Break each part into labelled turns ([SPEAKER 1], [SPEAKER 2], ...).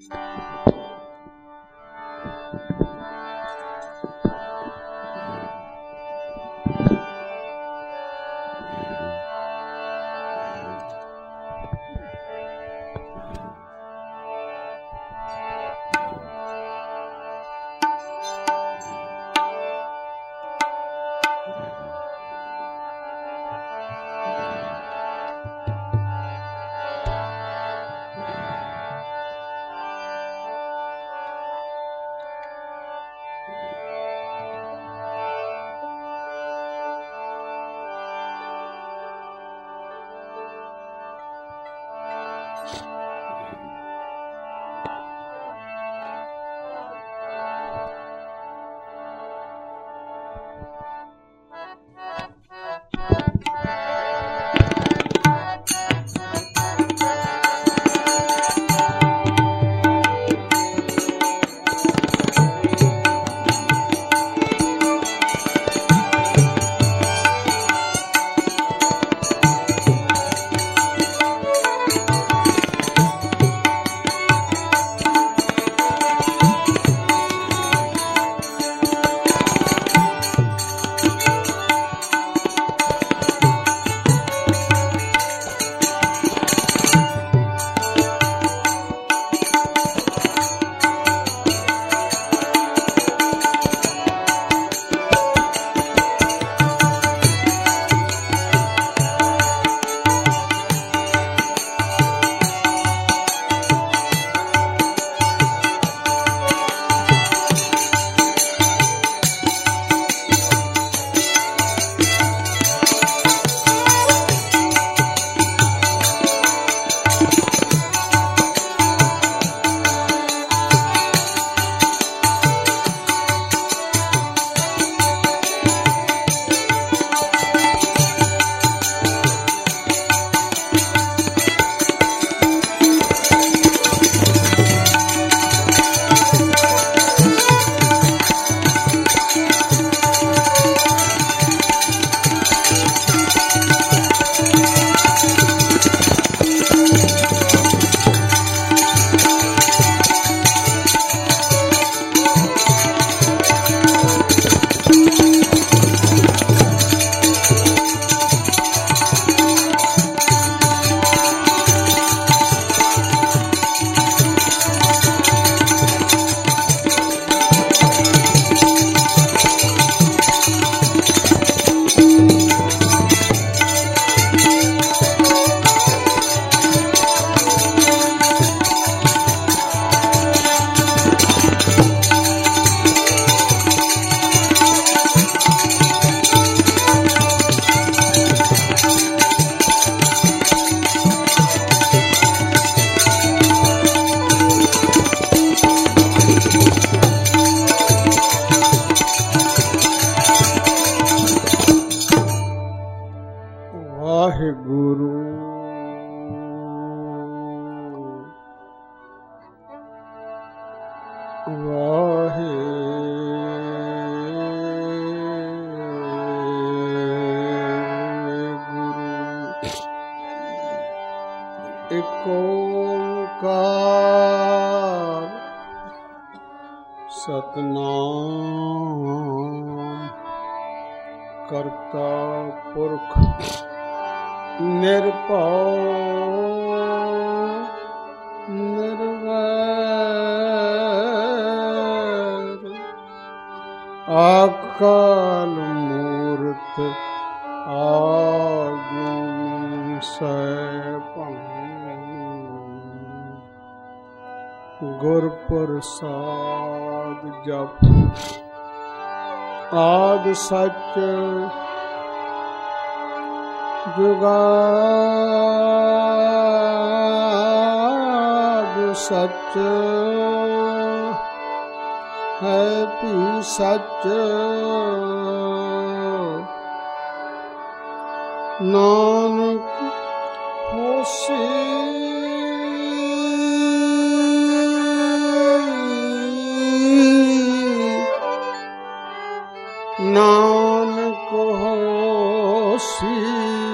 [SPEAKER 1] एक ओंकार सतनाम करता पुरख निर्भय निर्वैर अकाल मूर्त आगुण सैभं गुर प्रसाद जप आद सच जुगाद सच है भी सच नानक होसी नानक होसी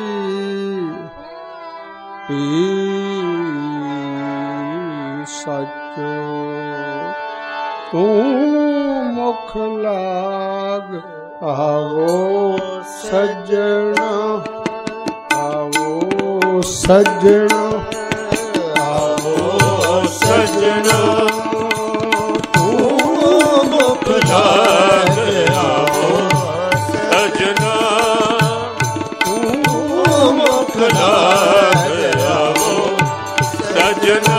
[SPEAKER 1] पी सच सच्चो तू मुख लाग आवो सजना आवो सजना आवो सजना तू मुख लाग आवो सजना तू मुख लाग आवो सजना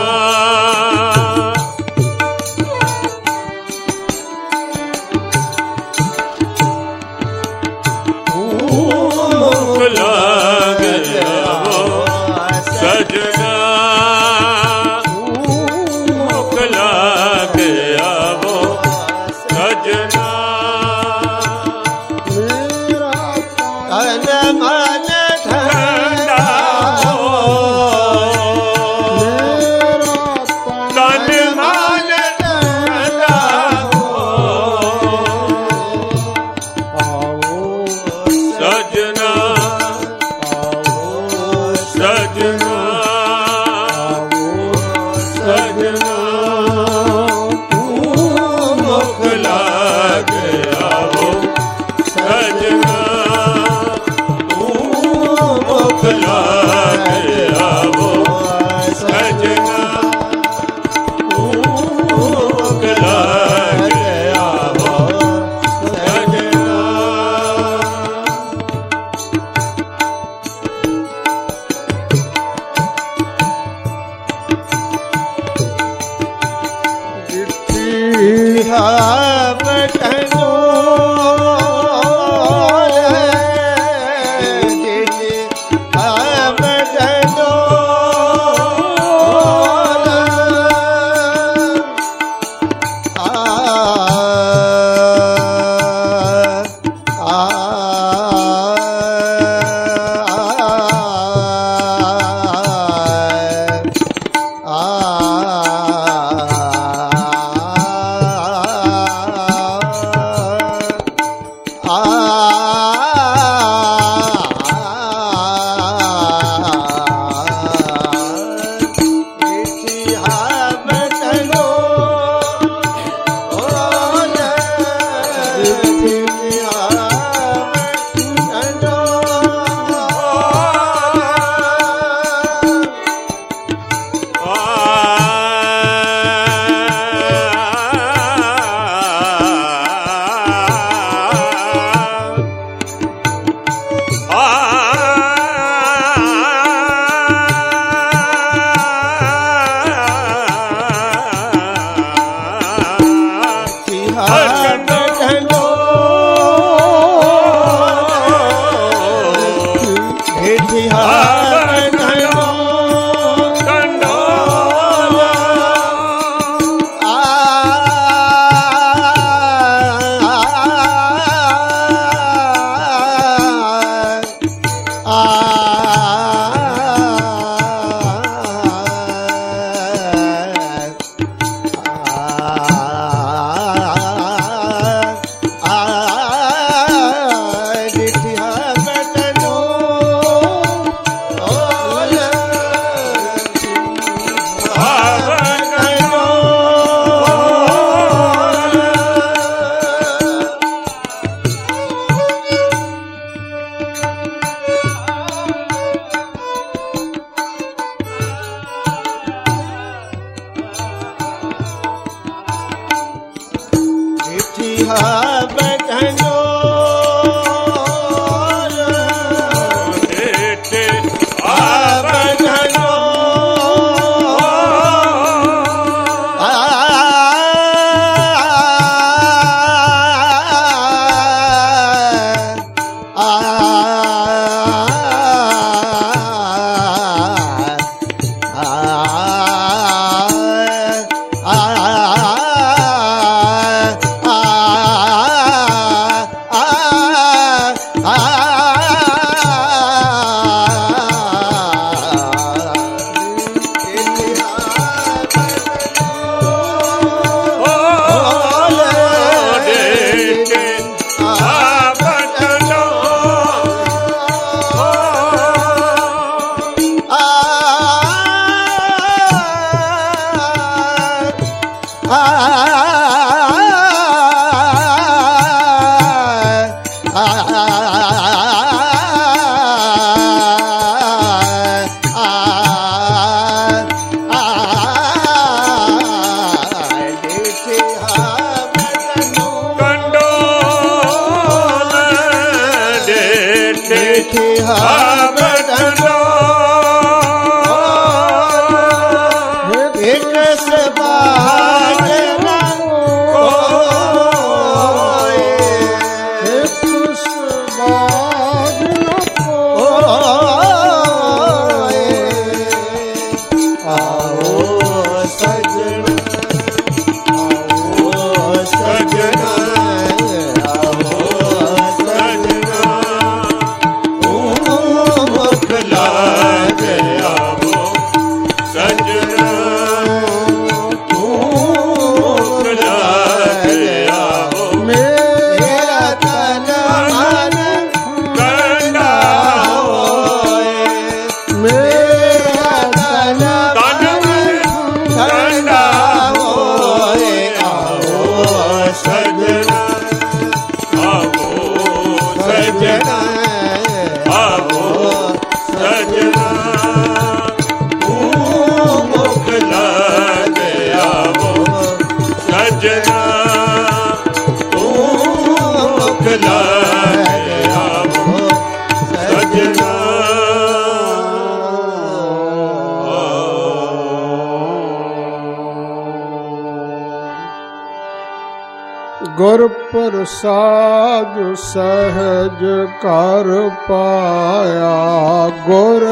[SPEAKER 1] ਗੁਰ ਪ੍ਰਸਾਦ ਸਹਿਜ ਕਰ ਪਾਇਆ, ਗੁਰ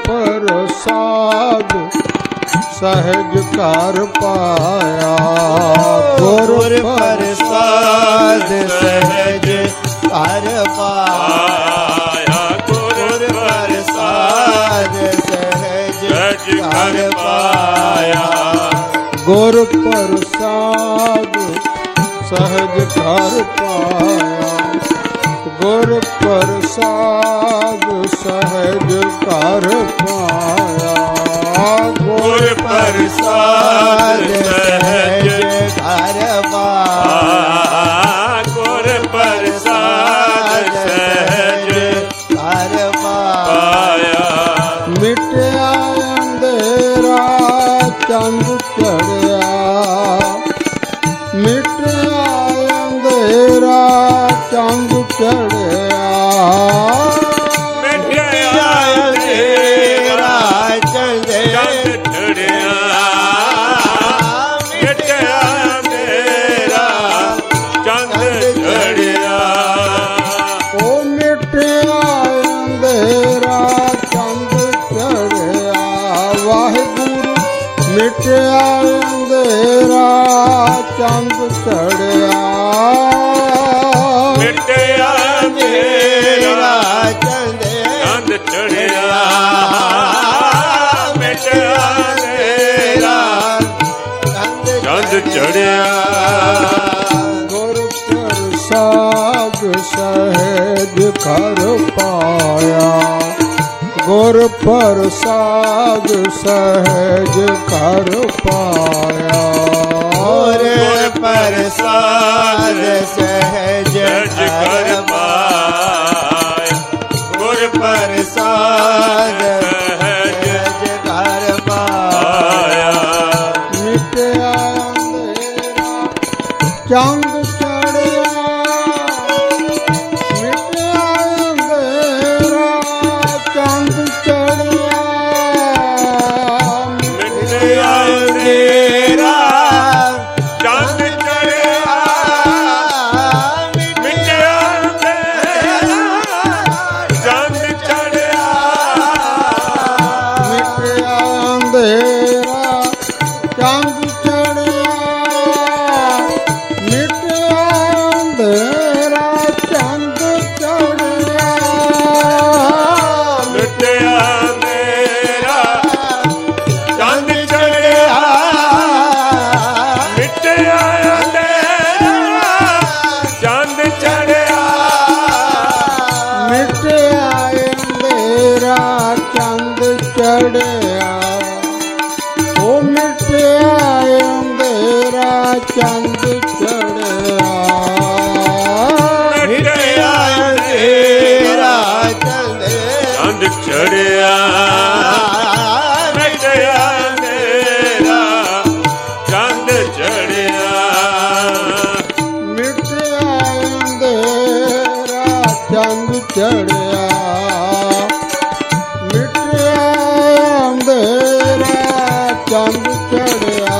[SPEAKER 1] ਪ੍ਰਸਾਦ ਸਹਿਜ ਕਰ ਪਾਇਆ, ਗੁਰ ਪ੍ਰਸਾਦ ਸਹਿਜ ਕਰ ਪਾਇਆ, ਗੁਰ ਪ੍ਰਸਾਦ ਸਹਿਜ ਕਰ ਪਾਇਆ, ਗੁਰ ਪ੍ਰਸਾਦ ਸਹਿਜ ਕਰ ਪਾਇਆ, ਗੁਰ ਪ੍ਰਸਾਦ ਸਹਿਜ ਕਰ ਪਾਇਆ, ਗੁਰ ਪ੍ਰਸਾਦ ਸਹਿਜ ਕਰ ਪਾਇਆ, ਗੁਰ ਪ੍ਰਸਾਦ ਸਹਿਜ ਕਰ ਪਾਇਆ, ਮਿਟਿਆ ਅੰਧੇਰਾ ਚੰਦ ਚੜਿਆ, ਮਿਟਿਆ ਅੰਧੇਰਾ ਚੰਦ ਚੜਿਆ, ਮਿਟਿਆ ਅੰਧੇਰਾ ਚੰਦ ਚੜਿਆ, ਮਿਟਿਆ ਅੰਧੇਰਾ ਚੰਦ ਚੜਿਆ, ਉਹ ਮਿਟਿਆ ਅੰਧੇਰਾ ਚੰਦ ਚੜਿਆ, ਵਾਹਿਗੁਰੂ ਮਿਟਿਆ ਅੰਧੇਰਾ ਚੰਦ ਚੜਿਆ, ਮਿਟਿਆ ਅੰਧੇਰਾ ਚੰਦ ਚੜਿਆ, ਮਿਟਿਆ ਅੰਧੇਰਾ ਚੰਦ ਚੜਿਆ, ਗੁਰ ਪ੍ਰਸਾਦ ਸਹਿਜ ਕਰ ਪਾਇਆ, ਗੁਰ ਪ੍ਰਸਾਦ ਸਹਿਜ ਕਰ ਪਾਇਆ, ਗੁਰ ਪ੍ਰਸਾਦ ਸਹਿਜ ਕਰ ਪਾਇਆ, ਗੁਰ ਪ੍ਰਸਾਦ ਸਹਿਜ ਕਰ ਪਾਇਆ, ਮਿਟਿਆ ਅੰਧੇਰਾ ਚੰਦ ਚੜਿਆ, ਮਿਟਿਆ ਅੰਧੇਰਾ ਚੰਦ ਚੜਿਆ, ਮਿਟਿਆ ਅੰਧੇਰਾ ਚੰਦ ਚੜਿਆ, ਮਿਟਿਆ ਅੰਧੇਰਾ ਚੰਦ ਚੜਿਆ, ਮਿਟਿਆ ਅੰਧੇਰਾ ਚੰਦ ਚੜਿਆ, ਮਿਟਿਆ ਚੰਦ ਚੜਿਆ ਮਿਟਿਆ ਅੰਧੇਰਾ ਚੰਦ ਚੜਿਆ ਮਿਟਿਆ ਅੰਧੇਰਾ ਚੰਦ ਚੜਿਆ ਮਿਟਿਆ ਅੰਧੇਰਾ ਚੰਦ ਚੜਿਆ ਮਿਟਿਆ ਅੰਧੇਰਾ ਚੰਦ ਚੜਿਆ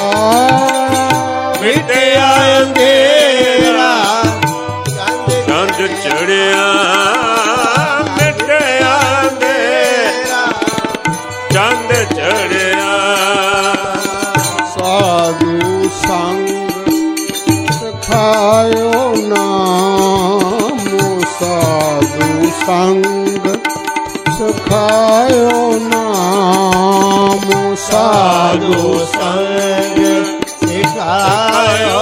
[SPEAKER 1] ਮਿਟਿਆ ਅੰਧੇਰਾ ਚੰਦ ਚੜਿਆ ਮਿਟਿਆ ਅੰਧੇਰਾ ਚੰਦ ਚੜਿਆ ਸਾਧੂ ਸੰਗ ਸਖਾਇਓ ਨਾਮ ਸਾਧੂ ਸੰਗ ਸਖਾਇਓ ਨਾਮ ਸਾਧੂ ਸੰਗ ਸਿਖਾਇਓ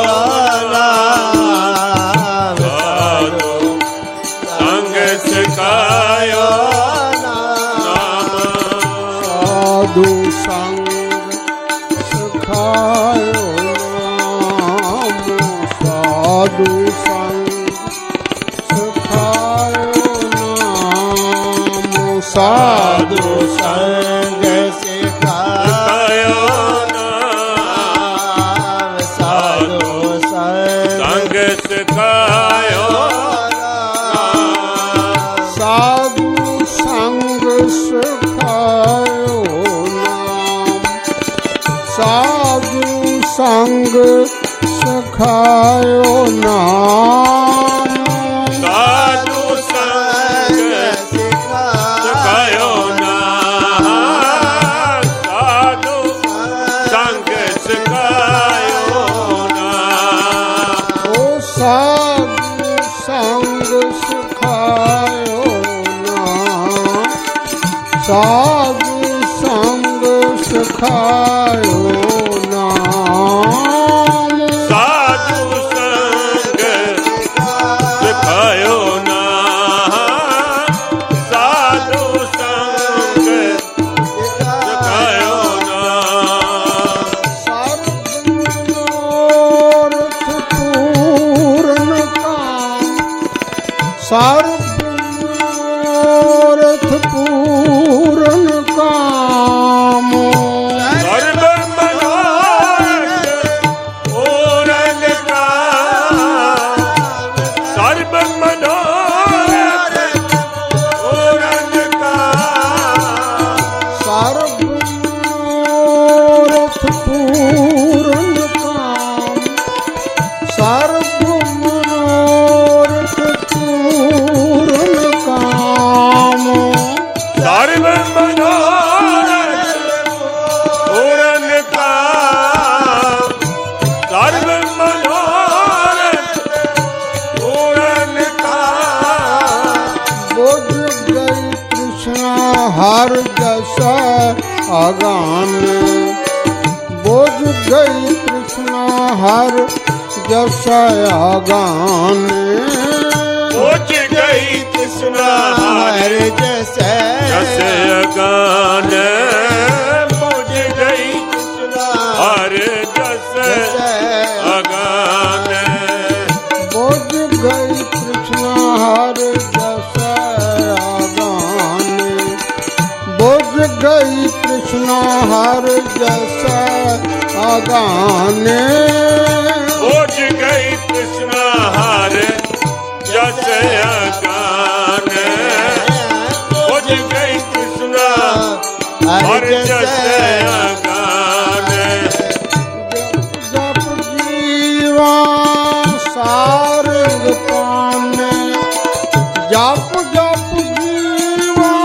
[SPEAKER 1] ਨਾਮ ਸਾਧੂ ਸੰਗ ਸਿਖਾਇਓ ਨਾਮ ਸਾਧੂ ਸੰਗ ਸਿਖਾਇਓ ਨਾਮ ਸਾਧੂ ਸੰਗ ਸਿਖਾਇਓ ਨਾਮ ਸਾਧੂ ਸੰਗ ਸਿਖਾਇਓ ਨਾਮ ਸਾਧੂ ਸੰਗ ਸਿਖਾਇਓ ਨਾਮ ਸਾਧੂ ਸੰਗ ਸਿਖਾਇਓ ਨਾਮ ਸਾਧੂ ਸੰਗ ਸਿਖਾਇਓ ਨਾਮ ਸਾਧੂ ਸੰਗ ਸਿਖਾਇਓ ਨਾਮ ਸਾਧੂ ਸੰਗ ਸਿਖਾਇਓ ਨਾਮ ਓ ਸਾਧੂ ਸੰਗ ਸਿਖਾਇਓ ਨਾਮ ਸਾਧੂ ਸੰਗ ਸਿਖਾਇਓ ਨਾਮ ਸਾਧੂ ਸੰਗ ਸਿਖਾਇਓ ਨਾਮ ਸਾਧੂ ਸੰਗ ਸਿਖਾਇਓ ਨਾਮ ਸਰਬ ਮਨੋਰਥ ਪੂਰਨ ਕਾਮ ਸਰਬ ਮਨੋਰਥ ਪੂਰਨ ਕਾਮ ਸਰਬ ਮਨੋਰਥ ਪੂਰਨ ਕਾਮ ਸਰਬ ਮਨੋਰਥ ਪੂਰਨ ਕਾਮ ਸਰਬ ਮਨੋਰਥ ਪੂਰਨ ਕਾਮ ਸਰਬ ਮਨੋਰਥ ਪੂਰਨ ਕਾਮ ਸਰਬ ਮਨੋਰਥ ਪੂਰਨ ਕਾਮ ਬੁੱਝ ਗਈ ਤ੍ਰਿਸ਼ਨਾ ਹਰ ਜਸ ਆਗਾਨ ਬੁੱਝ ਗਈ ਤ੍ਰਿਸ਼ਨਾ ਹਰ ਜਸ ਆਗਾਨ ਬੁੱਝ ਗਈ ਤ੍ਰਿਸ਼ਨਾ ਹਰ ਜਸ ਆਗਾਨ ਬੁੱਝ ਗਈ ਤ੍ਰਿਸ਼ਨਾ ਹਰ ਜਸ ਆਗਾਨ ਬੁੱਝ ਗਈ ਤ੍ਰਿਸ਼ਨਾ ਹਰ ਜਸ ਆਗਾਨ ਬੁੱਝ ਗਈ ਤ੍ਰਿਸ਼ਨਾ ਹਰ ਜਸ ਆਗਾਨ ਬੁੱਝ ਗਈ ਤ੍ਰਿਸ਼ਨਾ ਹਰ ਜਸ ਆਗਾਨ ਬੁੱਝ ਗਈ ਤ੍ਰਿਸ਼ਨਾ ਹਰ ਜਸ ਆਗਾਨ ਜਪ ਜੀਵਾ ਸਾਰੰਗ ਪਾਨੇ ਜਪ ਜਪ ਜੀਵਾ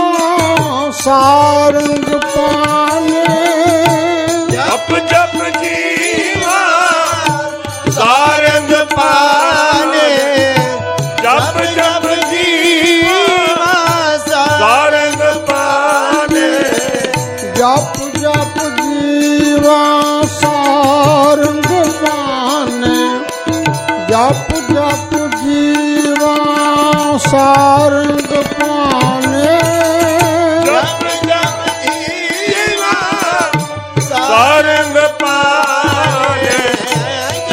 [SPEAKER 1] ਸਾਰੰਗ ਪਾਨੇ ਜਪ ਜਪ ਜੀਵਾ ਸਾਰੰਗ ਪਾਨੇ ਜਪ ਜਪ ਜੀਵਾ ਸਾਰੰਗ ਪਾਨੇ ਜਪ ਜਪ ਜੀਵਾ ਸਾਰੰਗ ਪਾਨੇ ਜਪ ਜਪ ਜੀਵਾ ਸਾਰੰਗ ਪਾਨੇ ਜਪ ਜਪ ਜੀਵਾ ਸਾਰੰਗ ਪਾਨੇ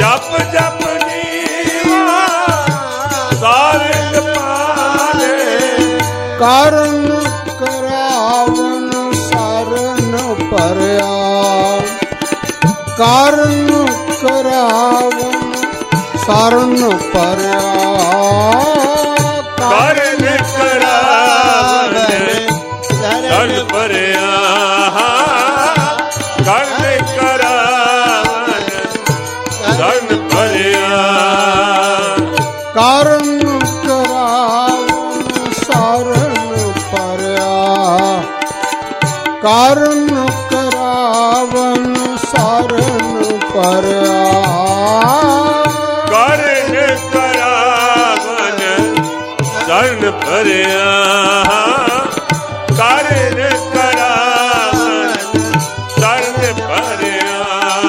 [SPEAKER 1] ਕਾਰਨ ਕਰਾਵਨ ਸਰਨ ਭਰਿਆ, ਕਾਰਨ ਕਰਾਵਨ ਸਰਨ ਭਰਿਆ,
[SPEAKER 2] ਕਾਰਨ ਕਰਾਵਨ ਸਰਨ ਭਰਿਆ, ਕਾਰਨ ਕਰਾਵਨ ਸਰਨ ਭਰਿਆ,
[SPEAKER 1] ਕਾਰਨ ਕਰਾਵਨ ਸਰਨ ਭਰਿਆ, ਕਾਰਨ ਕਰਾਵਨ ਸਰਨ ਭਰਿਆ,
[SPEAKER 2] ਕਾਰਨ ਕਰਾਵਨ ਸਰਨ ਭਰਿਆ, ਕਾਰਨ ਕਰਾਵਨ ਸਰਨ ਭਰਿਆ,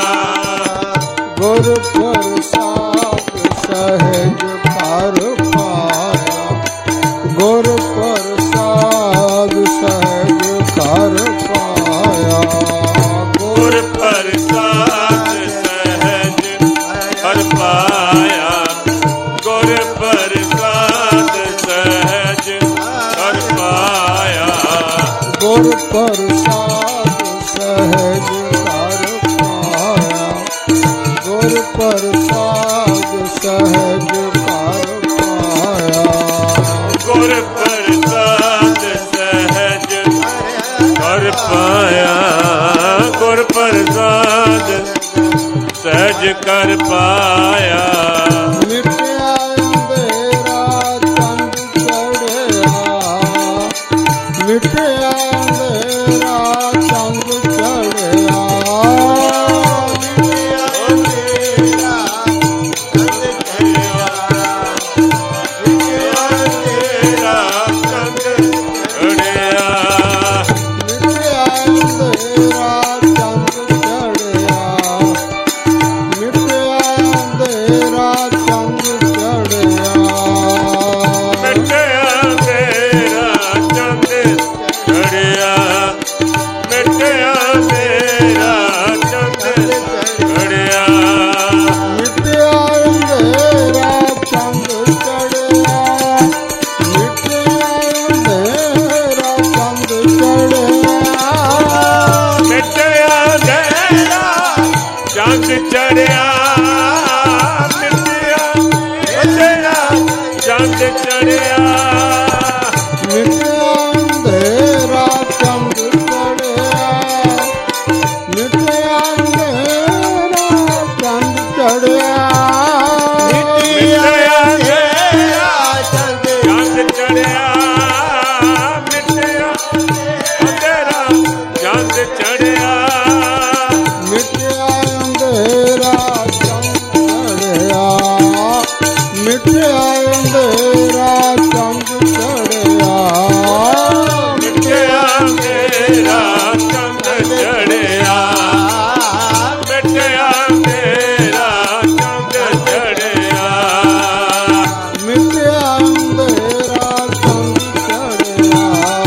[SPEAKER 1] ਗੁਰ ਪ੍ਰਸਾਦ ਸਹਿਜ ਕਰ ਪਾਇਆ, ਗੁਰ ਪ੍ਰਸਾਦ ਸਹਿਜ ਕਰ ਪਾਇਆ,
[SPEAKER 2] ਗੁਰ ਪ੍ਰਸਾਦ ਸਹਿਜ ਕਰ ਪਾਇਆ, ਗੁਰ ਪ੍ਰਸਾਦ ਸਹਿਜ ਕਰ ਪਾਇਆ,
[SPEAKER 1] ਗੁਰ ਪ੍ਰਸਾਦ ਸਹਿਜ ਕਰ ਪਾਇਆ, ਗੁਰ ਪ੍ਰਸਾਦ ਸਹਿਜ ਕਰ ਪਾਇਆ,
[SPEAKER 2] ਗੁਰ ਪ੍ਰਸਾਦ ਸਹਿਜ ਕਰ ਪਾਇਆ, ਗੁਰ ਪ੍ਰਸਾਦ ਸਹਿਜ ਕਰ ਪਾਇਆ,
[SPEAKER 1] ਮਿਟਿਆ ਅੰਧੇਰਾ ਚੰਦ ਚੜਿਆ, ਮਿਟਿਆ ਅੰਧੇਰਾ ਚੰਦ ਚੜਿਆ, ਮਿਟਿਆ ਅੰਧੇਰਾ ਚੰਦ ਚੜਿਆ, ਮਿਟਿਆ ਅੰਧੇਰਾ ਚੰਦ ਚੜਿਆ,
[SPEAKER 2] ਮਿਟਿਆ ਤੇਰਾ ਚੰਦ ਚੜਿਆ, ਮਿਟਿਆ ਤੇਰਾ ਚੰਦ ਚੜਿਆ,
[SPEAKER 1] ਮਿਟਿਆ ਅੰਧੇਰਾ ਚੰਦ ਚੜਿਆ, ਮਿਟਿਆ ਅੰਧੇਰਾ ਚੰਦ ਚੜਿਆ,
[SPEAKER 2] ਮਿਟਿਆ ਤੇਰਾ ਚੰਦ ਚੜਿਆ, ਮਿਟਿਆ ਤੇਰਾ ਚੰਦ ਚੜਿਆ,
[SPEAKER 1] ਮਿਟਿਆ ਅੰਧੇਰਾ ਚੰਦ ਚੜਿਆ, ਮਿਟਿਆ ਅੰਧੇਰਾ ਚੰਦ ਚੜਿਆ,
[SPEAKER 2] ਮਿਟਿਆ ਤੇਰਾ ਚੰਦ ਚੜਿਆ, ਮਿਟਿਆ ਤੇਰਾ ਚੰਦ ਚੜਿਆ,
[SPEAKER 1] ਮਿਟਿਆ ਅੰਧੇਰਾ ਚੰਦ ਚੜਿਆ, ਮਿਟਿਆ ਅੰਧੇਰਾ ਚੰਦ ਚੜਿਆ,
[SPEAKER 2] ਮਿਟਿਆ ਤੇਰਾ ਚੰਦ ਚੜਿਆ, ਮਿਟਿਆ ਤੇਰਾ ਚੰਦ ਚੜਿਆ,
[SPEAKER 1] ਮਿਟਿਆ ਅੰਧੇਰਾ ਚੰਦ ਚੜਿਆ,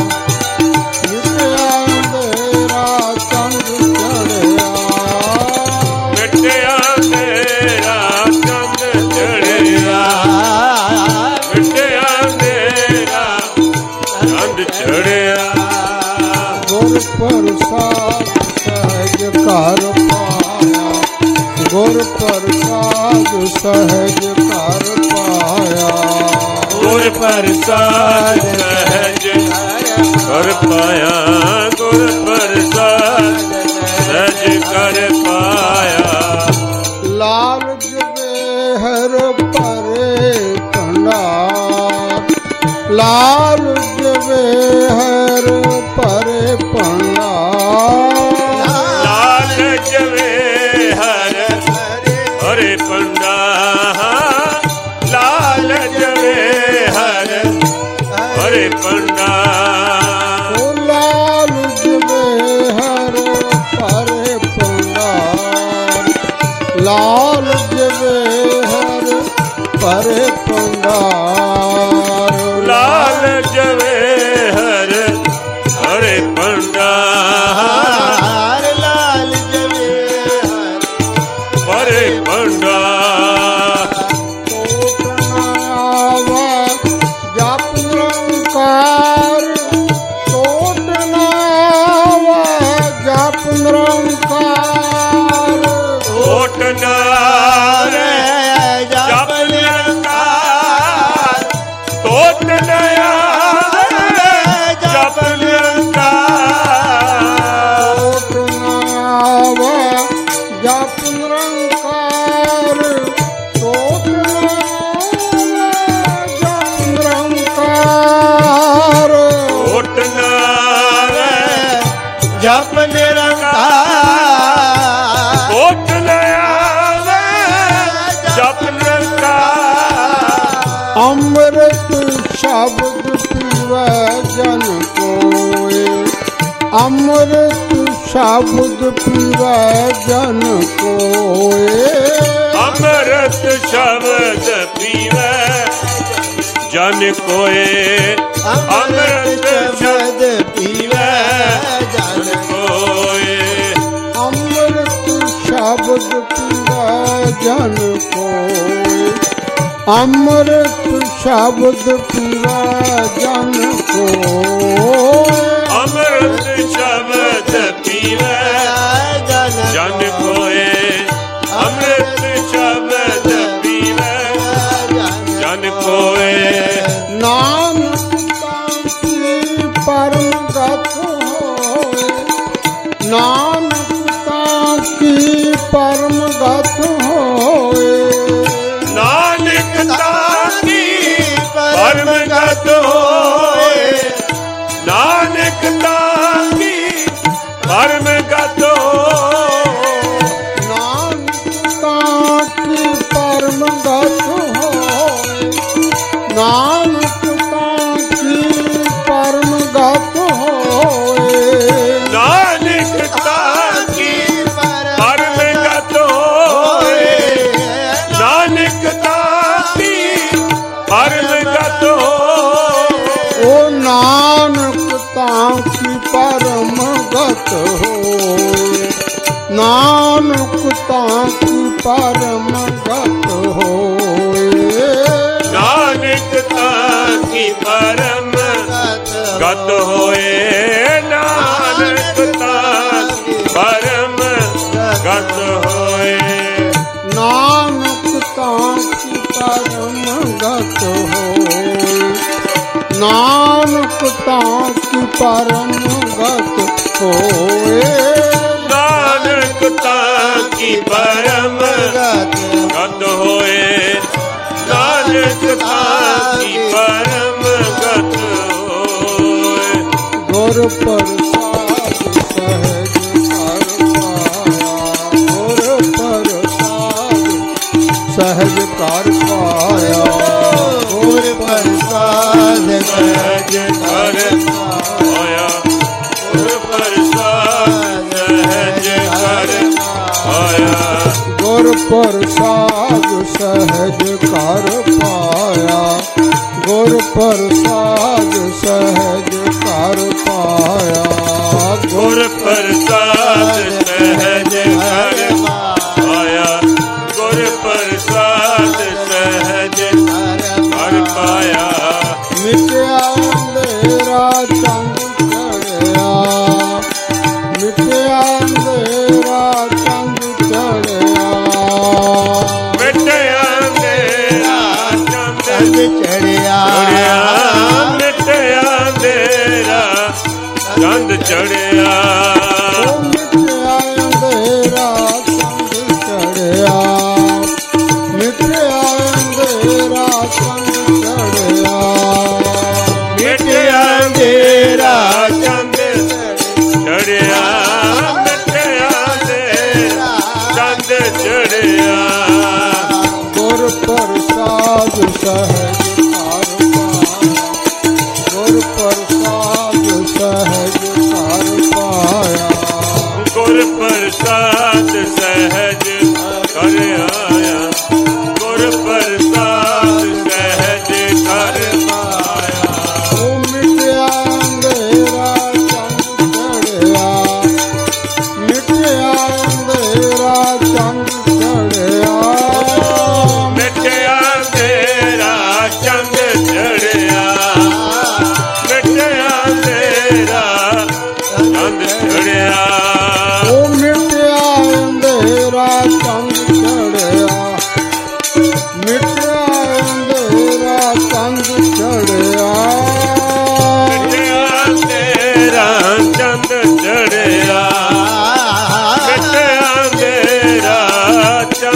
[SPEAKER 1] ਮਿਟਿਆ ਅੰਧੇਰਾ ਚੰਦ ਚੜਿਆ,
[SPEAKER 2] ਮਿਟਿਆ ਤੇਰਾ ਚੰਦ ਚੜਿਆ, ਮਿਟਿਆ ਤੇਰਾ ਚੰਦ ਚੜਿਆ,
[SPEAKER 1] ਗੁਰ ਪ੍ਰਸਾਦ ਸਹਿਜ ਕਰ ਪਾਇਆ, ਗੁਰ ਪ੍ਰਸਾਦ ਸਹਿਜ ਕਰ ਪਾਇਆ,
[SPEAKER 2] ਗੁਰ ਪ੍ਰਸਾਦ ਸਹਿਜ ਕਰ ਪਾਇਆ, ਗੁਰ ਪ੍ਰਸਾਦ ਸਹਿਜ ਕਰ ਪਾਇਆ,
[SPEAKER 1] ਲਾਲਚ ਵੇਹਰ ਭਰੇ ਭੰਡਾਰ, ਲਾਲਚ ਵੇਹਰ ਭਰੇ ਭੰਡਾਰ,
[SPEAKER 2] ਲਾਲਚ ਵੇਹਰ ਹਰੇ ਪੰਡਾ, ਲਾਲਚ ਵੇਹਰ ਹਰੇ ਪੰਡਾ,
[SPEAKER 1] ਓ ਲਾਲਚ ਵੇਹਰ ਭਰੇ ਭੰਡਾਰ, ਲਾਲਚ ਵੇਹਰ ਭਰੇ ਭੰਡਾਰ,
[SPEAKER 2] ਲਾਲਚ ਵੇਹਰ ਹਰੇ ਪੰਡਾ,
[SPEAKER 1] ਲਾਲਚ ਵੇਹਰ
[SPEAKER 2] ਹਰੇ ਪੰਡਾ,
[SPEAKER 1] ਕੋਟ ਨਾ ਆਵਾ ਜਪ ਨਿਰੰਕਾਰ,
[SPEAKER 2] ਤੋਟ ਨਾਰੇ ਜਪ ਨਿਰੰਕਾਰ ਤੋਟ ਨਾਰੇ ਜਪ ਨਿਰੰਕਾਰ
[SPEAKER 1] ਤੋਟ ਨਾਵੇ ਜਪ ਨਿਰੰਕਾਰ ਤੋਟ ਨਾਵੇ ਜਪ ਨਿਰੰਕਾਰ
[SPEAKER 2] ਕੋਟ ਨਾਵੇ ਜਪ ਨਿਰੰਕਾਰ
[SPEAKER 1] ਅੰਮ੍ਰਿਤ ਸ਼ਬਦ ਪੀਵੈ ਜਨ ਕੋਇ ਅੰਮ੍ਰਿਤ ਸ਼ਬਦ ਪੀਵੈ ਜਨ ਕੋਇ
[SPEAKER 2] ਅੰਮ੍ਰਿਤ ਸ਼ਬਦ ਪੀਵੈ ਜਨ ਕੋਏ ਅੰਮ੍ਰਿਤ ਸ਼ਬਦ ਪੀਵੈ ਜਨ ਕੋਏ
[SPEAKER 1] ਅੰਮ੍ਰਿਤ ਸ਼ਬਦ ਪੀਵੈ ਜਨ ਕੋਇ ਅੰਮ੍ਰਿਤ ਸ਼ਬਦ ਪੀਵੈ ਜਨ ਕੋਇ
[SPEAKER 2] ਅੰਮ੍ਰਿਤ ਸ਼ਬਦ ਪੀਵੈ ਜਨ ਕੋਏ ਅੰਮ੍ਰਿਤ ਸ਼ਬਦ ਪੀਵੈ ਜਨ ਕੋਏ
[SPEAKER 1] ਨਾਨਕ ਤਾਂ ਕੀ ਪਰਮ ਗਤ ਹੋਏ ਨਾਨਕ ਤਾਂ ਕੀ ਪਰਮ ਗਤ ਹੋਏ
[SPEAKER 2] ਨਾਨਕ ਤਾਂ ਕੀ ਪਰਮ ਗਤ ਹੋਏ ਨਾਨਕ ਤਾਂ ਕੀ ਪਰਮ ਗਤ ਹੋਏ
[SPEAKER 1] ਨਾਨਕ ਤਾਂ ਕੀ ਪਰਮ ਗਤ ਹੋਏ
[SPEAKER 2] ਨਾਨਕ ਤਾਂ ਕੀ ਪਰਮ ਗਤ ਹੋਏ ਨਾਨਕ ਤਾਂ ਕੀ ਪਰਮ ਗਤ ਹੋਏ
[SPEAKER 1] ਉਹ ਨਾਨਕ ਤਾਂ ਕੀ ਪਰਮ ਗਤ ਹੋਏ ਨਾਨਕ ਤਾਂ ਕੀ ਪਰਮ ਗਤ ਹੋਏ
[SPEAKER 2] ਨਾਨਕ ਤਾਂ ਕੀ ਪਰਮ ਗਤ ਹੋਏ ਨਾਨਕ ਤਾਂ ਕੀ ਪਰਮ ਗਤ ਹੋਏ
[SPEAKER 1] ਨਾਨਕ ਤਾਂ ਕੀ ਪਰਮ ਗਤ ਹੋਏ ਨਾਨਕ ਤਾਂ ਕੀ ਪਰਮ ਗਤ ਹੋਏ
[SPEAKER 2] ਨਾਨਕ ਤਾਂ ਕੀ ਪਰਮ ਗਤ ਹੋਏ ਨਾਨਕ ਤਾਂ ਕੀ ਪਰਮ ਗਤ ਹੋਏ
[SPEAKER 1] ਗੁਰ ਪ੍ਰਸਾਦ ਸਹਿਜ ਕਰ ਪਾਇਆ ਗੁਰ ਪ੍ਰਸਾਦ ਸਹਿਜ ਕਰ ਪਾਇਆ ਗੁਰ ਪ੍ਰਸਾਦ
[SPEAKER 2] ਸਹਿਜ ਕਰ ਪਾਇਆ ਗੁਰ ਪ੍ਰਸਾਦ ਸਹਿਜ ਕਰ ਪਾਇਆ
[SPEAKER 1] ਗੁਰ ਪ੍ਰਸਾਦ ਸਹਿਜ ਕਰ ਪਾਇਆ ਗੁਰ ਪ੍ਰਸਾਦ ਸਹਿਜ ਕਰ ਪਾਇਆ
[SPEAKER 2] ਗੁਰ ਪ੍ਰਸਾਦ ਸਹਿਜ ਕਰ ਪਾਇਆ ਗੁਰ ਪ੍ਰਸਾਦ ਸਹਿਜ ਕਰ ਪਾਇਆ
[SPEAKER 1] ਮਿਟਿਆ ਅੰਧੇਰਾ ਚੰਦ ਚੜਿਆ ਮਿਟਿਆ ਅੰਧੇਰਾ ਚੰਦ ਚੜਿਆ
[SPEAKER 2] ਮਿਟਿਆ ਅੰਧੇਰਾ ਚੰਦ
[SPEAKER 1] ਚੜਿਆ
[SPEAKER 2] ਮਿਟਿਆ ਅੰਧੇਰਾ ਚੰਦ ਚੜਿਆ
[SPEAKER 1] ਉਹ ਮਿਟਿਆ ਅੰਧੇਰਾ ਚੰਦ ਚੜਿਆ ਮਿਟਿਆ ਅੰਧੇਰਾ ਚੰਦ ਚੜਿਆ
[SPEAKER 2] ਮਿਟਿਆ ਅੰਧੇਰਾ ਚੰਦ ਚੜਿਆ ਮਿਟਿਆ ਅੰਧੇਰਾ ਚੰਦ ਚੜਿਆ
[SPEAKER 1] ਗੁਰ ਪ੍ਰਸਾਦ ਸਹਿਜ ਕਰ ਪਾਇਆ ਗੁਰ ਪ੍ਰਸਾਦ ਸਹਿਜ ਕਰ ਪਾਇਆ
[SPEAKER 2] ਗੁਰ ਪ੍ਰਸਾਦ ਸਹਿਜ ਕਰ ਆਇਆ ਗੁਰ ਪ੍ਰਸਾਦ ਸਹਿਜ ਕਰ ਪਾਇਆ
[SPEAKER 1] ਉਹ ਮਿਟਿਆ ਅੰਧੇਰਾ ਚੰਦ ਚੜਿਆ ਮਿਟਿਆ ਅੰਧੇਰਾ ਚੰਦ ਚੜਿਆ
[SPEAKER 2] ਮਿਟਿਆ ਅੰਧੇਰਾ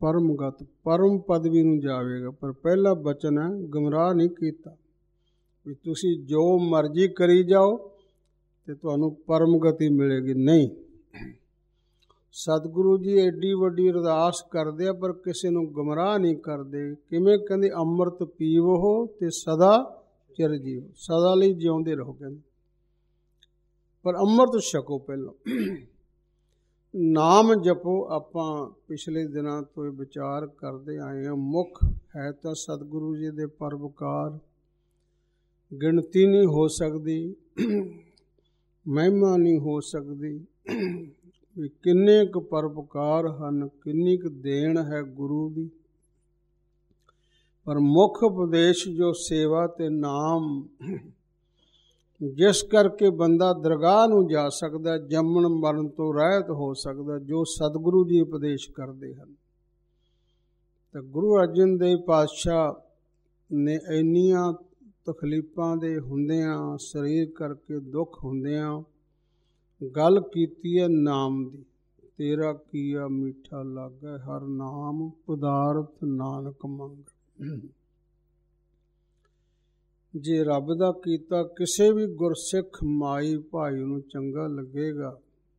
[SPEAKER 1] ਪਰਮਗਤ ਪਰਮ ਪਦਵੀ ਨੂੰ ਜਾਵੇਗਾ। ਪਰ ਪਹਿਲਾ ਬਚਨ ਹੈ ਗੁੰਮਰਾਹ ਨਹੀਂ ਕੀਤਾ ਵੀ ਤੁਸੀਂ ਜੋ ਮਰਜ਼ੀ ਕਰੀ ਜਾਓ ਤੇ ਤੁਹਾਨੂੰ ਪਰਮ ਗਤੀ ਮਿਲੇਗੀ। ਨਹੀਂ, ਸਤਿਗੁਰੂ ਜੀ ਐਡੀ ਵੱਡੀ ਅਰਦਾਸ ਕਰਦੇ ਆ ਪਰ ਕਿਸੇ ਨੂੰ ਗੁੰਮਰਾਹ ਨਹੀਂ ਕਰਦੇ। ਕਿਵੇਂ? ਕਹਿੰਦੇ ਅੰਮ੍ਰਿਤ ਪੀਵੋ ਤੇ ਸਦਾ ਚਿਰ ਜੀਵ, ਸਦਾ ਲਈ ਜਿਉਂਦੇ ਰਹੋ ਕਹਿੰਦੇ। ਪਰ ਅੰਮ੍ਰਿਤ ਛਕੋ ਪਹਿਲਾਂ, ਨਾਮ ਜਪੋ। ਆਪਾਂ ਪਿਛਲੇ ਦਿਨਾਂ ਤੋਂ ਇਹ ਵਿਚਾਰ ਕਰਦੇ ਆਏ ਹਾਂ, ਮੁੱਖ ਹੈ ਤਾਂ ਸਤਿਗੁਰੂ ਜੀ ਦੇ ਪਰਉਪਕਾਰ, ਗਿਣਤੀ ਨਹੀਂ ਹੋ ਸਕਦੀ, ਮਹਿਮਾ ਨਹੀਂ ਹੋ ਸਕਦੀ ਵੀ ਕਿੰਨੇ ਕੁ ਪਰਉਪਕਾਰ ਹਨ, ਕਿੰਨੀ ਕੁ ਦੇਣ ਹੈ ਗੁਰੂ ਦੀ। ਪਰ ਮੁੱਖ ਉਪਦੇਸ਼ ਜੋ ਸੇਵਾ ਤੇ ਨਾਮ, ਜਿਸ ਕਰਕੇ ਬੰਦਾ ਦਰਗਾਹ ਨੂੰ ਜਾ ਸਕਦਾ, ਜੰਮਣ ਮਰਨ ਤੋਂ ਰਹਿਤ ਹੋ ਸਕਦਾ, ਜੋ ਸਤਿਗੁਰੂ ਜੀ ਉਪਦੇਸ਼ ਕਰਦੇ ਹਨ। ਤਾਂ ਗੁਰੂ ਅਰਜਨ ਦੇਵ ਪਾਤਸ਼ਾਹ ਨੇ ਇੰਨੀਆਂ ਤਕਲੀਫਾਂ ਦੇ ਹੁੰਦਿਆਂ, ਸਰੀਰ ਕਰਕੇ ਦੁੱਖ ਹੁੰਦਿਆਂ ਗੱਲ ਕੀਤੀ ਹੈ ਨਾਮ ਦੀ। ਤੇਰਾ ਕੀਆ ਮੀਠਾ ਲਾਗੈ ਹਰ ਨਾਮ, ਪਦਾਰਥ ਨਾਨਕ ਮੰਗ। ਜੇ ਰੱਬ ਦਾ ਕੀਤਾ ਕਿਸੇ ਵੀ ਗੁਰਸਿੱਖ ਮਾਈ ਭਾਈ ਨੂੰ ਚੰਗਾ ਲੱਗੇਗਾ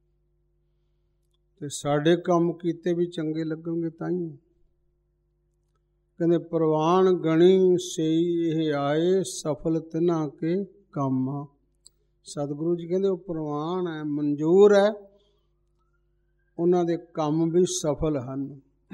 [SPEAKER 1] ਤੇ ਸਾਡੇ ਕੰਮ ਕੀਤੇ ਵੀ ਚੰਗੇ ਲੱਗਣਗੇ। ਤਾਂ ਹੀ ਕਹਿੰਦੇ ਪ੍ਰਵਾਨ ਗਣੀ ਸਈ ਇਹ ਆਏ, ਸਫਲ ਤਿਨਾ ਕੇ ਕੰਮ। ਸਤਿਗੁਰੂ ਜੀ ਕਹਿੰਦੇ ਉਹ ਪ੍ਰਵਾਨ ਹੈ, ਮਨਜ਼ੂਰ ਹੈ, ਉਹਨਾਂ ਦੇ ਕੰਮ ਵੀ ਸਫਲ ਹਨ।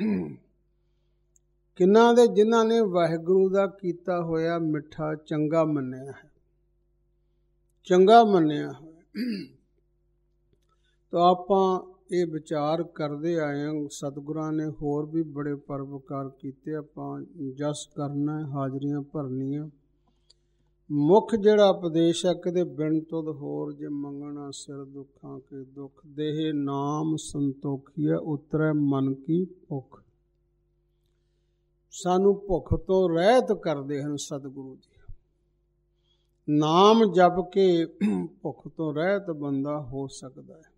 [SPEAKER 1] ਕਿੰਨਾਂ ਦੇ? ਜਿਨ੍ਹਾਂ ਨੇ ਵਾਹਿਗੁਰੂ ਦਾ ਕੀਤਾ ਹੋਇਆ ਮਿੱਠਾ ਚੰਗਾ ਮੰਨਿਆ ਹੈ, ਚੰਗਾ ਮੰਨਿਆ ਹੋਇਆ। ਤਾਂ ਆਪਾਂ ਇਹ ਵਿਚਾਰ ਕਰਦੇ ਆਏ ਹਾਂ, ਸਤਿਗੁਰਾਂ ਨੇ ਹੋਰ ਵੀ ਬੜੇ ਪਰਉਪਕਾਰ ਕੀਤੇ। ਆਪਾਂ ਜਸ ਕਰਨਾ, ਹਾਜ਼ਰੀਆਂ ਭਰਨੀਆਂ। ਮੁੱਖ ਜਿਹੜਾ ਉਪਦੇਸ਼ ਹੈ, ਕਦੇ ਬਿਨ ਤੁਧ ਹੋਰ ਜੇ ਮੰਗਣਾ ਸਿਰ ਦੁੱਖਾਂ ਕੇ ਦੁੱਖ, ਦੇਹ ਨਾਮ ਸੰਤੋਖੀਐ ਉਤਰੈ ਮਨ ਕੀ ਭੁੱਖ। ਸਾਨੂੰ ਭੁੱਖ ਤੋਂ ਰਹਿਤ ਕਰਦੇ ਹਨ ਸਤਿਗੁਰੂ ਜੀ। ਨਾਮ ਜਪ ਕੇ ਭੁੱਖ ਤੋਂ ਰਹਿਤ ਬੰਦਾ ਹੋ ਸਕਦਾ ਹੈ।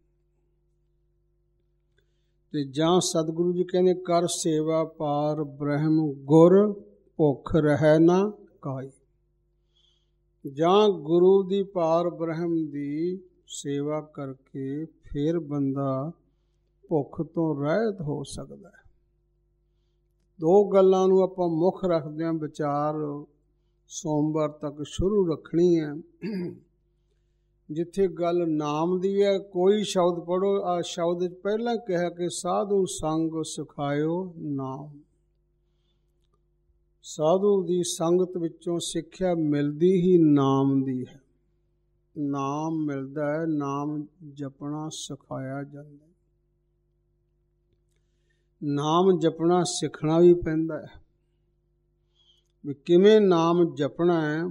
[SPEAKER 1] ਤੇ ਜਾਂ ਸਤਿਗੁਰੂ ਜੀ ਕਹਿੰਦੇ ਕਰ ਸੇਵਾ ਪਾਰ ਬ੍ਰਹਮ ਗੁਰ, ਭੁੱਖ ਰਹਿ ਨਾ ਕਾਈ। ਜਾਂ ਗੁਰੂ ਦੀ ਪਾਰ ਬ੍ਰਹਮ ਦੀ ਸੇਵਾ ਕਰਕੇ ਫਿਰ ਬੰਦਾ ਭੁੱਖ ਤੋਂ ਰਹਿਤ ਹੋ ਸਕਦਾ ਹੈ। ਦੋ ਗੱਲਾਂ ਨੂੰ ਆਪਾਂ ਮੁੱਖ ਰੱਖਦੇ ਹਾਂ। ਵਿਚਾਰ ਸੋਮਵਾਰ ਤੱਕ ਸ਼ੁਰੂ ਰੱਖਣੀ ਹੈ। ਜਿੱਥੇ ਗੱਲ ਨਾਮ ਦੀ ਹੈ, ਕੋਈ ਸ਼ਬਦ ਪੜ੍ਹੋ। ਆ ਸ਼ਬਦ ਪਹਿਲਾਂ ਕਿਹਾ ਕਿ ਸਾਧੂ ਸੰਗ ਸਿਖਾਇਓ ਨਾਮ। ਸਾਧੂ ਦੀ ਸੰਗਤ ਵਿੱਚੋਂ ਸਿੱਖਿਆ ਮਿਲਦੀ ਹੀ ਨਾਮ ਦੀ ਹੈ। ਨਾਮ ਮਿਲਦਾ ਹੈ, ਨਾਮ ਜਪਣਾ ਸਿਖਾਇਆ ਜਾਂਦਾ। ਨਾਮ ਜਪਣਾ ਸਿੱਖਣਾ ਵੀ ਪੈਂਦਾ ਹੈ ਵੀ ਕਿਵੇਂ ਨਾਮ ਜਪਣਾ ਹੈ।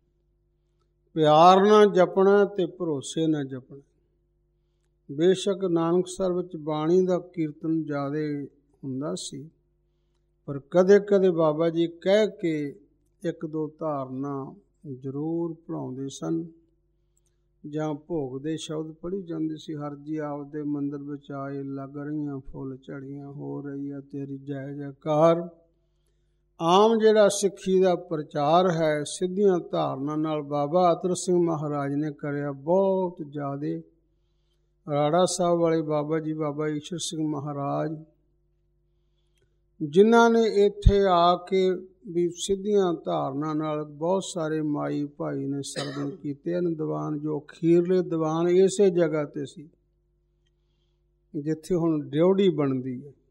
[SPEAKER 1] ਪਿਆਰ ਨਾਲ ਜਪਣਾ ਤੇ ਭਰੋਸੇ ਨਾਲ ਜਪਣਾ। ਬੇਸ਼ੱਕ ਨਾਨਕਸਰ ਵਿੱਚ ਬਾਣੀ ਦਾ ਕੀਰਤਨ ਜ਼ਿਆਦਾ ਹੁੰਦਾ ਸੀ, ਪਰ ਕਦੇ ਕਦੇ ਬਾਬਾ ਜੀ ਕਹਿ ਕੇ ਇੱਕ ਦੋ ਧਾਰਨਾ ਜ਼ਰੂਰ ਪੜ੍ਹਾਉਂਦੇ ਸਨ, ਜਾਂ ਭੋਗ ਦੇ ਸ਼ਬਦ ਪੜ੍ਹੀ ਜਾਂਦੇ ਸੀ। ਹਰ ਜੀ ਆਪਦੇ ਮੰਦਰ ਵਿੱਚ ਆਏ, ਲੱਗ ਰਹੀਆਂ ਫੁੱਲ ਝੜੀਆਂ, ਹੋ ਰਹੀ ਹੈ ਤੇਰੀ ਜੈ ਜੈਕਾਰ। ਆਮ ਜਿਹੜਾ ਸਿੱਖੀ ਦਾ ਪ੍ਰਚਾਰ ਹੈ, ਸਿੱਧੀਆਂ ਧਾਰਨਾ ਨਾਲ ਬਾਬਾ ਅਤਰ ਸਿੰਘ ਮਹਾਰਾਜ ਨੇ ਕਰਿਆ ਬਹੁਤ ਜ਼ਿਆਦੇ। ਰਾੜਾ ਸਾਹਿਬ ਵਾਲੇ ਬਾਬਾ ਜੀ, ਬਾਬਾ ਈਸ਼ਰ ਸਿੰਘ ਮਹਾਰਾਜ, ਜਿਨ੍ਹਾਂ ਨੇ ਇੱਥੇ ਆ ਕੇ ਵੀ ਸਿੱਧੀਆਂ ਧਾਰਨਾ ਨਾਲ ਬਹੁਤ ਸਾਰੇ ਮਾਈ ਭਾਈ ਨੇ ਸਰਵਣ ਕੀਤੇ ਹਨ। ਦੀਵਾਨ ਜੋ ਅਖੀਰਲੇ ਦੀਵਾਨ ਇਸੇ ਜਗ੍ਹਾ ਤੇ ਸੀ ਜਿੱਥੇ ਹੁਣ ਡਿਉਢੀ ਬਣਦੀ ਹੈ।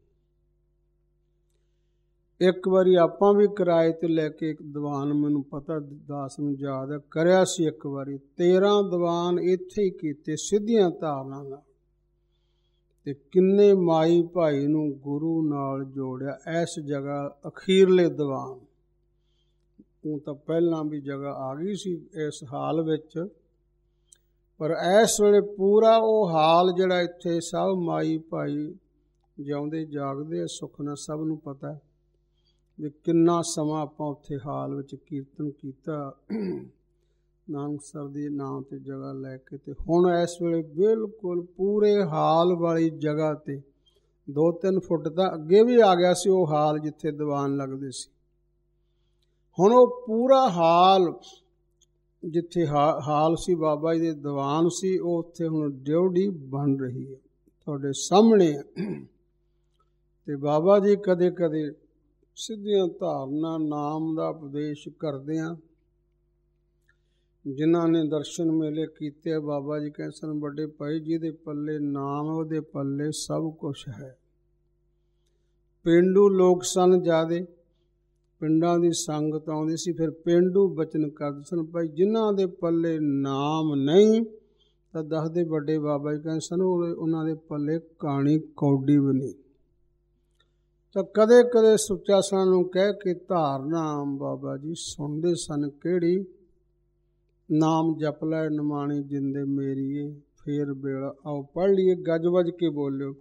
[SPEAKER 1] ਇੱਕ ਵਾਰੀ ਆਪਾਂ ਵੀ ਕਿਰਾਏ ਤੇ ਲੈ ਕੇ ਇੱਕ ਦੀਵਾਨ, ਮੈਨੂੰ ਪਤਾ ਦਾਸ ਨੂੰ ਯਾਦ ਹੈ, ਕਰਿਆ ਸੀ ਇੱਕ ਵਾਰੀ। 13 ਦੀਵਾਨ ਇੱਥੇ ਹੀ ਕੀਤੇ ਸਿੱਧੀਆਂ ਧਾਰਨਾ ਨਾਲ। ਤੇ ਕਿੰਨੇ ਮਾਈ ਭਾਈ ਨੂੰ ਗੁਰੂ ਨਾਲ ਜੋੜਿਆ ਇਸ ਜਗ੍ਹਾ ਅਖੀਰਲੇ ਦੀਵਾਨ। ਉਹ ਤਾਂ ਪਹਿਲਾਂ ਵੀ ਜਗ੍ਹਾ ਆ ਗਈ ਸੀ ਇਸ ਹਾਲ ਵਿੱਚ, ਪਰ ਇਸ ਵੇਲੇ ਪੂਰਾ ਉਹ ਹਾਲ ਜਿਹੜਾ ਇੱਥੇ ਸਭ ਮਾਈ ਭਾਈ ਜਿਉਂਦੇ ਜਾਗਦੇ ਸੁੱਖ ਨਾਲ ਸਭ ਨੂੰ ਪਤਾ ਵੀ ਕਿੰਨਾ ਸਮਾਂ ਆਪਾਂ ਉੱਥੇ ਹਾਲ ਵਿੱਚ ਕੀਰਤਨ ਕੀਤਾ ਨਾਨਕਸਰ ਦੇ ਨਾਂ 'ਤੇ ਜਗ੍ਹਾ ਲੈ ਕੇ। ਤੇ ਹੁਣ ਇਸ ਵੇਲੇ ਬਿਲਕੁਲ ਪੂਰੇ ਹਾਲ ਵਾਲੀ ਜਗ੍ਹਾ 'ਤੇ 2-3 ਫੁੱਟ ਤਾਂ ਅੱਗੇ ਵੀ ਆ ਗਿਆ ਸੀ ਉਹ ਹਾਲ ਜਿੱਥੇ ਦੀਵਾਨ ਲੱਗਦੇ ਸੀ। ਹੁਣ ਉਹ ਪੂਰਾ ਹਾਲ ਜਿੱਥੇ ਹਾਲ ਸੀ ਬਾਬਾ ਜੀ ਦੇ ਦੀਵਾਨ ਸੀ, ਉਹ ਉੱਥੇ ਹੁਣ ਡਿਉਢੀ ਬਣ ਰਹੀ ਹੈ ਤੁਹਾਡੇ ਸਾਹਮਣੇ। ਤੇ ਬਾਬਾ ਜੀ ਕਦੇ ਕਦੇ ਸਿੱਧੀਆਂ ਧਾਰਨਾ ਨਾਮ ਦਾ ਉਪਦੇਸ਼ ਕਰਦੇ ਆ। ਜਿਨ੍ਹਾਂ ਨੇ ਦਰਸ਼ਨ ਮੇਲੇ ਕੀਤੇ, ਬਾਬਾ ਜੀ ਕਹਿੰਦੇ ਸਨ ਵੱਡੇ ਭਾਈ ਜਿਹਦੇ ਪੱਲੇ ਨਾਮ ਉਹਦੇ ਪੱਲੇ ਸਭ ਕੁਛ ਹੈ। ਪੇਂਡੂ ਲੋਕ ਸਨ ਜ਼ਿਆਦੇ, ਪਿੰਡਾਂ ਦੀ ਸੰਗਤ ਆਉਂਦੀ ਸੀ, ਫਿਰ ਪੇਂਡੂ ਬਚਨ ਕਰਦੇ ਸਨ ਭਾਈ ਜਿਨ੍ਹਾਂ ਦੇ ਪੱਲੇ ਨਾਮ ਨਹੀਂ ਤਾਂ ਦੱਸਦੇ ਵੱਡੇ ਬਾਬਾ ਜੀ ਕਹਿੰਦੇ ਸਨ ਉਹਨਾਂ ਦੇ ਪੱਲੇ ਕਾਣੀ ਕੌਡੀ ਵੀ ਨਹੀਂ। ਤਾਂ ਕਦੇ ਕਦੇ ਸੁੱਚਾ ਸਨ ਨੂੰ ਕਹਿ ਕੇ ਧਾਰਨਾ ਬਾਬਾ ਜੀ ਸੁਣਦੇ ਸਨ, ਕਿਹੜੀ? ਨਾਮ ਜਪ ਲੈ ਨਿਮਾਣੀ ਜਿੰਦੇ ਮੇਰੀਏ ਫੇਰ ਵੇਲਾ। ਆਓ ਪੜ੍ਹ ਲਈਏ, ਗੱਜ ਵੱਜ ਕੇ ਬੋਲਿਓ।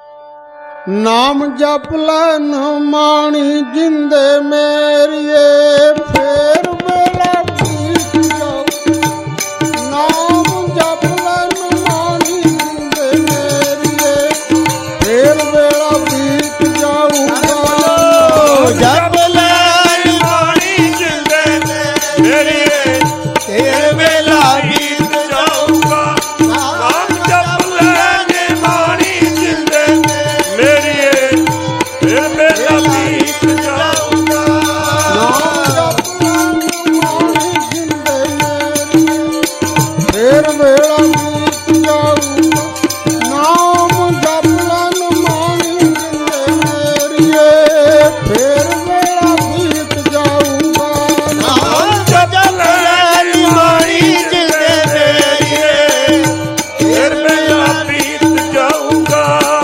[SPEAKER 1] ਨਾਮ ਜਪ ਲੈ ਨਿਮਾਣੀ ਜਿੰਦੇ ਮੇਰੀਏ ਫੇਰ ਵੇਲਾ ਬੀਤ ਜਾਊ। ਨਾਮ ਜਪ ਲੈ ਨਿਮਾਣੀ ਜਿੰਦੇ ਮੇਰੀਏ ਫੇਰ ਵੇਲਾ ਬੀਤ ਜਾਊਗਾ।
[SPEAKER 2] ਜਪ ਲੈ ਨਿਮਾਣੀ ਜਿੰਦੇ ਮੇਰੀਏ ਫੇਰ ਵੇਲਾ ਬੀਤ ਜਾਊਗਾ। ਨਾਮ ਜਪ ਲੈ ਨਿਮਾਣੀ ਜਿੰਦੇ ਮੇਰੀਏ ਫੇਰ ਵੇਲਾ ਬੀਤ ਜਾਊਗਾ।
[SPEAKER 1] ਨਾਮ ਜਪ ਲੈ ਨਿਮਾਣੀ ਜਿੰਦੇ ਮੇਰੀਏ ਫੇਰ ਵੇਲਾ ਬੀਤ ਜਾਊਗਾ। ਨਾਮ ਜਪ ਲੈ ਨਿਮਾਣੀ ਜਿੰਦੇ ਮੇਰੀਏ ਫੇਰ ਵੇਲਾ ਬੀਤ ਜਾਊਗਾ।
[SPEAKER 2] ਨਾਮ ਜਪ ਲੈ ਨਿਮਾਣੀ ਜਿੰਦੇ ਮੇਰੀਏ ਫੇਰ ਵੇਲਾ ਬੀਤ ਜਾਊਗਾ।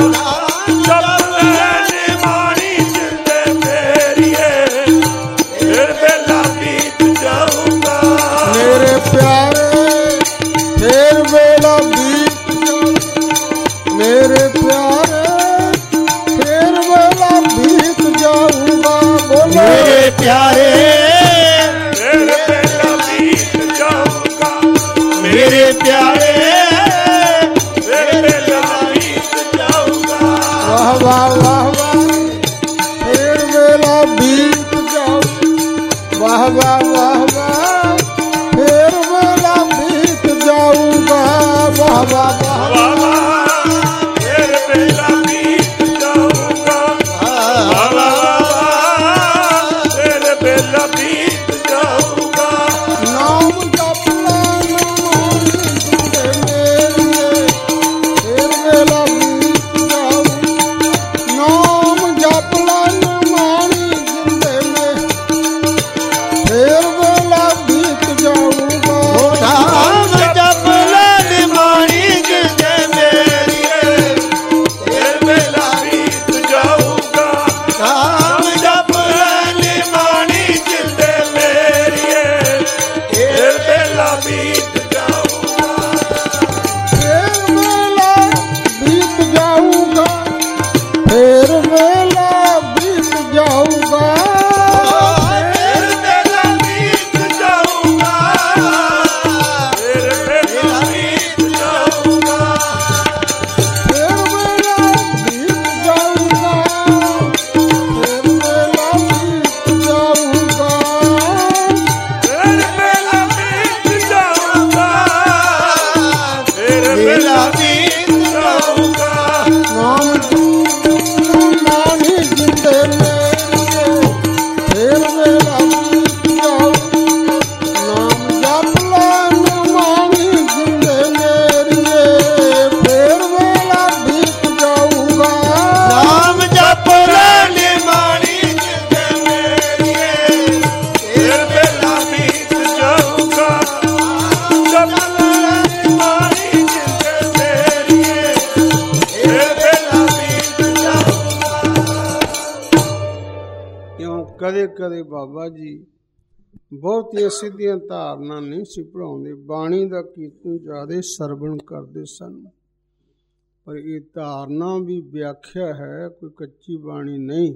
[SPEAKER 2] ਜਪ ਲੈ ਨਿਮਾਣੀ ਜਿੰਦੇ ਮੇਰੀਏ ਫੇਰ ਵੇਲਾ ਬੀਤ ਜਾਊਗਾ।
[SPEAKER 1] ਮੇਰੇ ਪਿਆਰੇ ਫੇਰ ਵੇਲਾ ਬੀਤ ਜਾਊ। ਮੇਰੇ ਪਿਆਰੇ ਫੇਰ ਵੇਲਾ ਬੀਤ ਜਾਊਗਾ। ਬੋਲੋ
[SPEAKER 2] ਮੇਰੇ ਪਿਆਰੇ ਫੇਰ ਵੇਲਾ ਬੀਤ ਜਾਊਗਾ। ਮੇਰੇ ਪਿਆਰੇ ਫੇਰ ਵੇਲਾ ਬੀਤ ਜਾਊਗਾ।
[SPEAKER 1] ਵਾਹ ਵਾਹ ਵਾਹ ਵਾਹ ਫੇਰ ਵੇਲਾ ਬੀਤ ਜਾਊ। ਵਾਹ ਵਾਹ ਵਾਹ ਵਾਹ ਫੇਰ ਵੇਲਾ ਬੀਤ ਜਾਊਗਾ। ਵਾਹ ਵਾਹ ਵਾਹ
[SPEAKER 2] ਵਾਹ ਫੇਰ ਵੇਲਾ ਬੀਤ ਜਾਊਗਾ। ਵਾਹ ਫੇਰ ਵੇਲਾ ਬੀਤ ਜਾਊਗਾ।
[SPEAKER 1] ਨਾਮ ਜਪ ਲੈ ਨਿਮਾਣੀ ਜਿੰਦੇ ਮੇਰੀਏ ਫੇਰ ਵੇਲਾ ਬੀਤ ਜਾਊ। ਨਾਮ ਜਪ ਲੈ ਨਿਮਾਣੀ ਜਿੰਦੇ ਮੇਰੀਏ ਫੇਰ ਵੇਲਾ ਬੀਤ ਜਾਊਗਾ।
[SPEAKER 2] ਨਾਮ ਜਪ ਲੈ ਨਿਮਾਣੀ ਜਿੰਦੇ ਮੇਰੀਏ ਫੇਰ ਵੇਲਾ ਬੀਤ ਜਾਊਗਾ। ਨਾਮ ਜਪ ਲੈ ਨਿਮਾਣੀ ਜਿੰਦੇ ਮੇਰੀਏ ਫੇਰ ਵੇਲਾ ਬੀਤ ਜਾਊਗਾ।
[SPEAKER 1] ਫੇਰ ਵੇਲਾ ਬੀਤ ਜਾਊਗਾ। ਫੇਰ ਵੇਲਾ ਬੀਤ ਜਾਊਗਾ।
[SPEAKER 2] ਫੇਰ ਵੇਲਾ ਬੀਤ ਜਾਊਗਾ। ਫੇਰ ਵੇਲਾ ਬੀਤ ਜਾਊਗਾ।
[SPEAKER 1] ਫੇਰ ਵੇਲਾ ਬੀਤ ਜਾਊਗਾ। ਫੇਰ ਵੇਲਾ ਬੀਤ ਜਾਊਗਾ।
[SPEAKER 2] ਫੇਰ ਵੇਲਾ ਬੀਤ ਜਾਊਗਾ। ਫੇਰ ਵੇਲਾ ਬੀਤ ਜਾਊਗਾ।
[SPEAKER 1] ਨਾਮ ਨਿਮਾਣੀ ਜਿੰਦੇ ਮੇਰੀਏ ਫੇਰ ਵੇਲਾ ਬੀਤ ਜਾਊ। ਨਾਮ ਜਪ ਲੈ ਨਿਮਾਣੀ ਜਿੰਦੇ ਮੇਰੀਏ ਫੇਰ ਵੇਲਾ ਬੀਤ ਜਾਊਗਾ।
[SPEAKER 2] ਨਾਮ ਜਪ ਲੈ ਨਿਮਾਣੀ ਜਿੰਦੇ ਮੇਰੀਏ ਫੇਰ ਵੇਲਾ ਬੀਤ ਜਾਊਗਾ। ਜਪ ਲੈ ਨਿਮਾਣੀ ਜਿੰਦੇ ਮੇਰੀਏ ਫੇਰ ਵੇਲਾ ਬੀਤ ਜਾਊਗਾ।
[SPEAKER 1] ਕਿਉਂ ਕਦੇ ਕਦੇ ਬਾਬਾ ਜੀ ਬਹੁਤੀਆਂ ਸਿੱਧੀਆਂ ਧਾਰਨਾ ਨਹੀਂ ਸੀ ਪੜ੍ਹਾਉਂਦੇ, ਬਾਣੀ ਦਾ ਕੀਰਤਨ ਜ਼ਿਆਦਾ ਸਰਵਣ ਕਰਦੇ ਸਨ। ਪਰ ਇਹ ਧਾਰਨਾ ਵੀ ਵਿਆਖਿਆ ਹੈ, ਕੋਈ ਕੱਚੀ ਬਾਣੀ ਨਹੀਂ।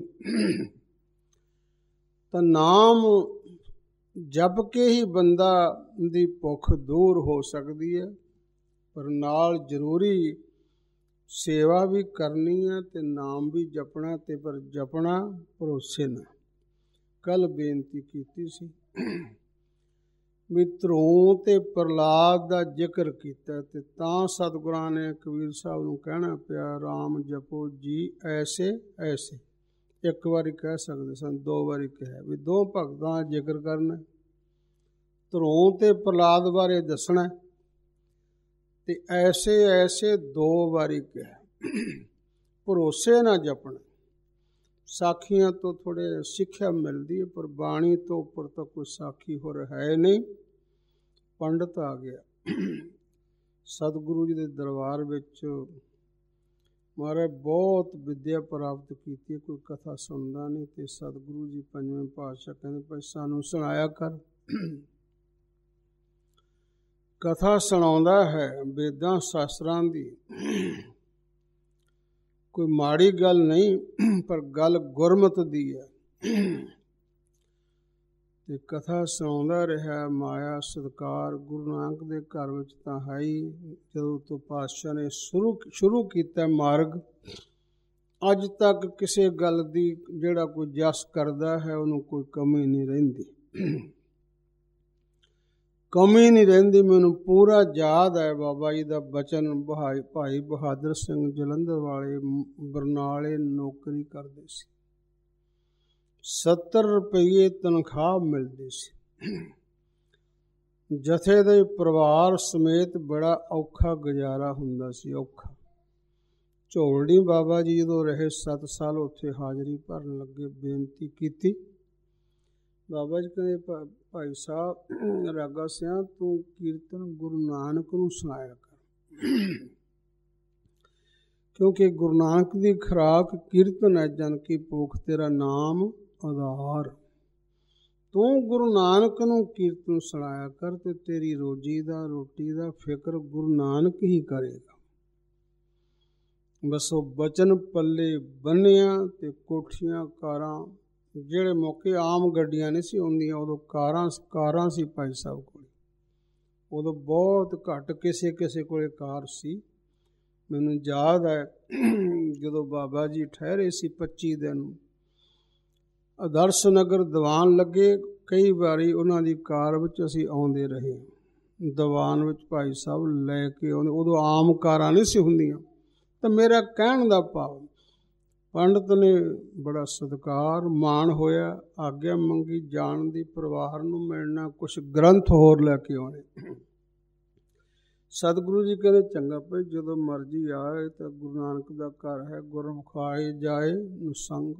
[SPEAKER 1] ਤਾਂ ਨਾਮ ਜਪ ਕੇ ਹੀ ਬੰਦਾ ਦੀ ਭੁੱਖ ਦੂਰ ਹੋ ਸਕਦੀ ਹੈ, ਪਰ ਨਾਲ ਜ਼ਰੂਰੀ ਸੇਵਾ ਵੀ ਕਰਨੀ ਹੈ ਤੇ ਨਾਮ ਵੀ ਜਪਣਾ, ਤੇ ਪਰ ਜਪਣਾ ਭਰੋਸੇ ਨਾਲ। ਕੱਲ ਬੇਨਤੀ ਕੀਤੀ ਸੀ ਵੀ ਧਰੋਂ ਤੇ ਪ੍ਰਹਲਾਦ ਦਾ ਜ਼ਿਕਰ ਕੀਤਾ, ਤੇ ਤਾਂ ਸਤਿਗੁਰਾਂ ਨੇ ਕਬੀਰ ਸਾਹਿਬ ਨੂੰ ਕਹਿਣਾ ਪਿਆ, ਰਾਮ ਜਪੋ ਜੀ ਐਸੇ ਐਸੇ। ਇੱਕ ਵਾਰੀ ਕਹਿ ਸਕਦੇ ਸਨ, 2 ਵਾਰੀ ਕਿਹਾ ਵੀ 2 ਭਗਤਾਂ ਦਾ ਜ਼ਿਕਰ ਕਰਨਾ, ਧਰੋਂ ਤੇ ਪ੍ਰਹਲਾਦ ਬਾਰੇ ਦੱਸਣਾ, ਤੇ ਐਸੇ ਐਸੇ 2 ਵਾਰੀ ਕਿਹਾ। ਭਰੋਸੇ ਨਾਲ ਜਪਣਾ। ਸਾਖੀਆਂ ਤੋਂ ਥੋੜ੍ਹੇ ਸਿੱਖਿਆ ਮਿਲਦੀ ਹੈ, ਪਰ ਬਾਣੀ ਤੋਂ ਉੱਪਰ ਤਾਂ ਕੋਈ ਸਾਖੀ ਹੋਰ ਹੈ ਨਹੀਂ। ਪੰਡਤ ਆ ਗਿਆ ਸਤਿਗੁਰੂ ਜੀ ਦੇ ਦਰਬਾਰ ਵਿੱਚ, ਮਹਾਰਾਜ ਬਹੁਤ ਵਿੱਦਿਆ ਪ੍ਰਾਪਤ ਕੀਤੀ, ਕੋਈ ਕਥਾ ਸੁਣਦਾ ਨਹੀਂ, ਤੇ ਸਤਿਗੁਰੂ ਜੀ 5ਵੇਂ ਪਾਤਸ਼ਾਹ ਕਹਿੰਦੇ ਭਾਈ ਸਾਨੂੰ ਸੁਣਾਇਆ ਕਰ। ਕਥਾ ਸੁਣਾਉਂਦਾ ਹੈ ਵੇਦਾਂ ਸ਼ਾਸਤਰਾਂ ਦੀ, ਕੋਈ ਮਾੜੀ ਗੱਲ ਨਹੀਂ, ਪਰ ਗੱਲ ਗੁਰਮਤਿ ਦੀ ਹੈ। ਤੇ ਕਥਾ ਸੁਣਾਉਂਦਾ ਰਿਹਾ। ਮਾਇਆ ਸਤਿਕਾਰ ਗੁਰੂ ਨਾਨਕ ਦੇ ਘਰ ਵਿੱਚ ਤਾਂ ਹੈ ਹੀ। ਜਦੋਂ ਤੋਂ ਪਾਤਸ਼ਾਹ ਨੇ ਸ਼ੁਰੂ ਕੀਤਾ ਮਾਰਗ, ਅੱਜ ਤੱਕ ਕਿਸੇ ਗੱਲ ਦੀ ਜਿਹੜਾ ਕੋਈ ਜਸ ਕਰਦਾ ਹੈ ਉਹਨੂੰ ਕੋਈ ਕਮੀ ਨਹੀਂ ਰਹਿੰਦੀ, ਕਮੀ ਨਹੀਂ ਰਹਿੰਦੀ। ਮੈਨੂੰ ਪੂਰਾ ਯਾਦ ਹੈ ਬਾਬਾ ਜੀ ਦਾ ਬਚਨ, ਭਾਈ ਬਹਾਦਰ ਸਿੰਘ ਜਲੰਧਰ ਵਾਲੇ ਬਰਨਾਲੇ ਨੌਕਰੀ ਕਰਦੇ ਸੀ, 70 ਰੁਪਏ ਤਨਖਾਹ ਮਿਲਦੀ ਸੀ। ਜਥੇ ਦੇ ਪਰਿਵਾਰ ਸਮੇਤ ਬੜਾ ਔਖਾ ਗੁਜ਼ਾਰਾ ਹੁੰਦਾ ਸੀ, ਔਖਾ। ਝੋਲਡੀ ਬਾਬਾ ਜੀ ਜਦੋਂ ਰਹੇ 7 ਸਾਲ ਉੱਥੇ ਹਾਜ਼ਰੀ ਭਰਨ ਲੱਗੇ, ਬੇਨਤੀ ਕੀਤੀ। ਬਾਬਾ ਜੀ ਕਹਿੰਦੇ ਭਾਈ ਸਾਹਿਬ ਰਾਗਾ ਸਿਆਂ ਤੂੰ ਕੀਰਤਨ ਗੁਰੂ ਨਾਨਕ ਨੂੰ ਸੁਣਾਇਆ ਕਰ, ਕਿਉਂਕਿ ਗੁਰੂ ਨਾਨਕ ਦੀ ਖੁਰਾਕ ਕੀਰਤਨ ਹੈ। ਜਨ ਕੀ ਭੁੱਖ ਤੇਰਾ ਨਾਮ ਆਧਾਰ। ਤੂੰ ਗੁਰੂ ਨਾਨਕ ਨੂੰ ਕੀਰਤਨ ਸੁਣਾਇਆ ਕਰ, ਤੇ ਤੇਰੀ ਰੋਜੀ ਦਾ ਰੋਟੀ ਦਾ ਫਿਕਰ ਗੁਰੂ ਨਾਨਕ ਹੀ ਕਰੇਗਾ। ਬਸ ਉਹ ਬਚਨ ਪੱਲੇ ਬੰਨਿਆ, ਤੇ ਕੋਠੀਆਂ ਕਾਰਾਂ, ਜਿਹੜੇ ਮੌਕੇ ਆਮ ਗੱਡੀਆਂ ਨਹੀਂ ਸੀ ਹੁੰਦੀਆਂ, ਉਦੋਂ ਕਾਰਾਂ ਸੀ ਭਾਈ ਸਾਹਿਬ ਕੋਲ। ਉਦੋਂ ਬਹੁਤ ਘੱਟ ਕਿਸੇ ਕੋਲੇ ਕਾਰ ਸੀ। ਮੈਨੂੰ ਯਾਦ ਹੈ ਜਦੋਂ ਬਾਬਾ ਜੀ ਠਹਿਰੇ ਸੀ 25 ਦਿਨ, ਆਦਰਸ਼ ਨਗਰ ਦੀਵਾਨ ਲੱਗੇ, ਕਈ ਵਾਰੀ ਉਹਨਾਂ ਦੀ ਕਾਰ ਵਿੱਚ ਅਸੀਂ ਆਉਂਦੇ ਰਹੇ। ਦੀਵਾਨ ਵਿੱਚ ਭਾਈ ਸਾਹਿਬ ਲੈ ਕੇ ਆਉਂਦੇ, ਉਦੋਂ ਆਮ ਕਾਰਾਂ ਨਹੀਂ ਸੀ ਹੁੰਦੀਆਂ। ਤਾਂ ਮੇਰਾ ਕਹਿਣ ਦਾ ਭਾਵ, ਪੰਡਤ ਨੇ ਬੜਾ ਸਤਿਕਾਰ ਮਾਣ ਹੋਇਆ, ਆਗਿਆ ਮੰਗੀ ਜਾਣ ਦੀ, ਪਰਿਵਾਰ ਨੂੰ ਮਿਲਣਾ, ਕੁਛ ਗ੍ਰੰਥ ਹੋਰ ਲੈ ਕੇ ਆਉਣੇ। ਸਤਿਗੁਰੂ ਜੀ ਕਹਿੰਦੇ ਚੰਗਾ ਭਾਈ ਜਦੋਂ ਮਰਜ਼ੀ ਆਏ, ਤਾਂ ਗੁਰੂ ਨਾਨਕ ਦਾ ਘਰ ਹੈ, ਗੁਰਮੁਖ ਆਏ ਜਾਏ ਸੰਗ।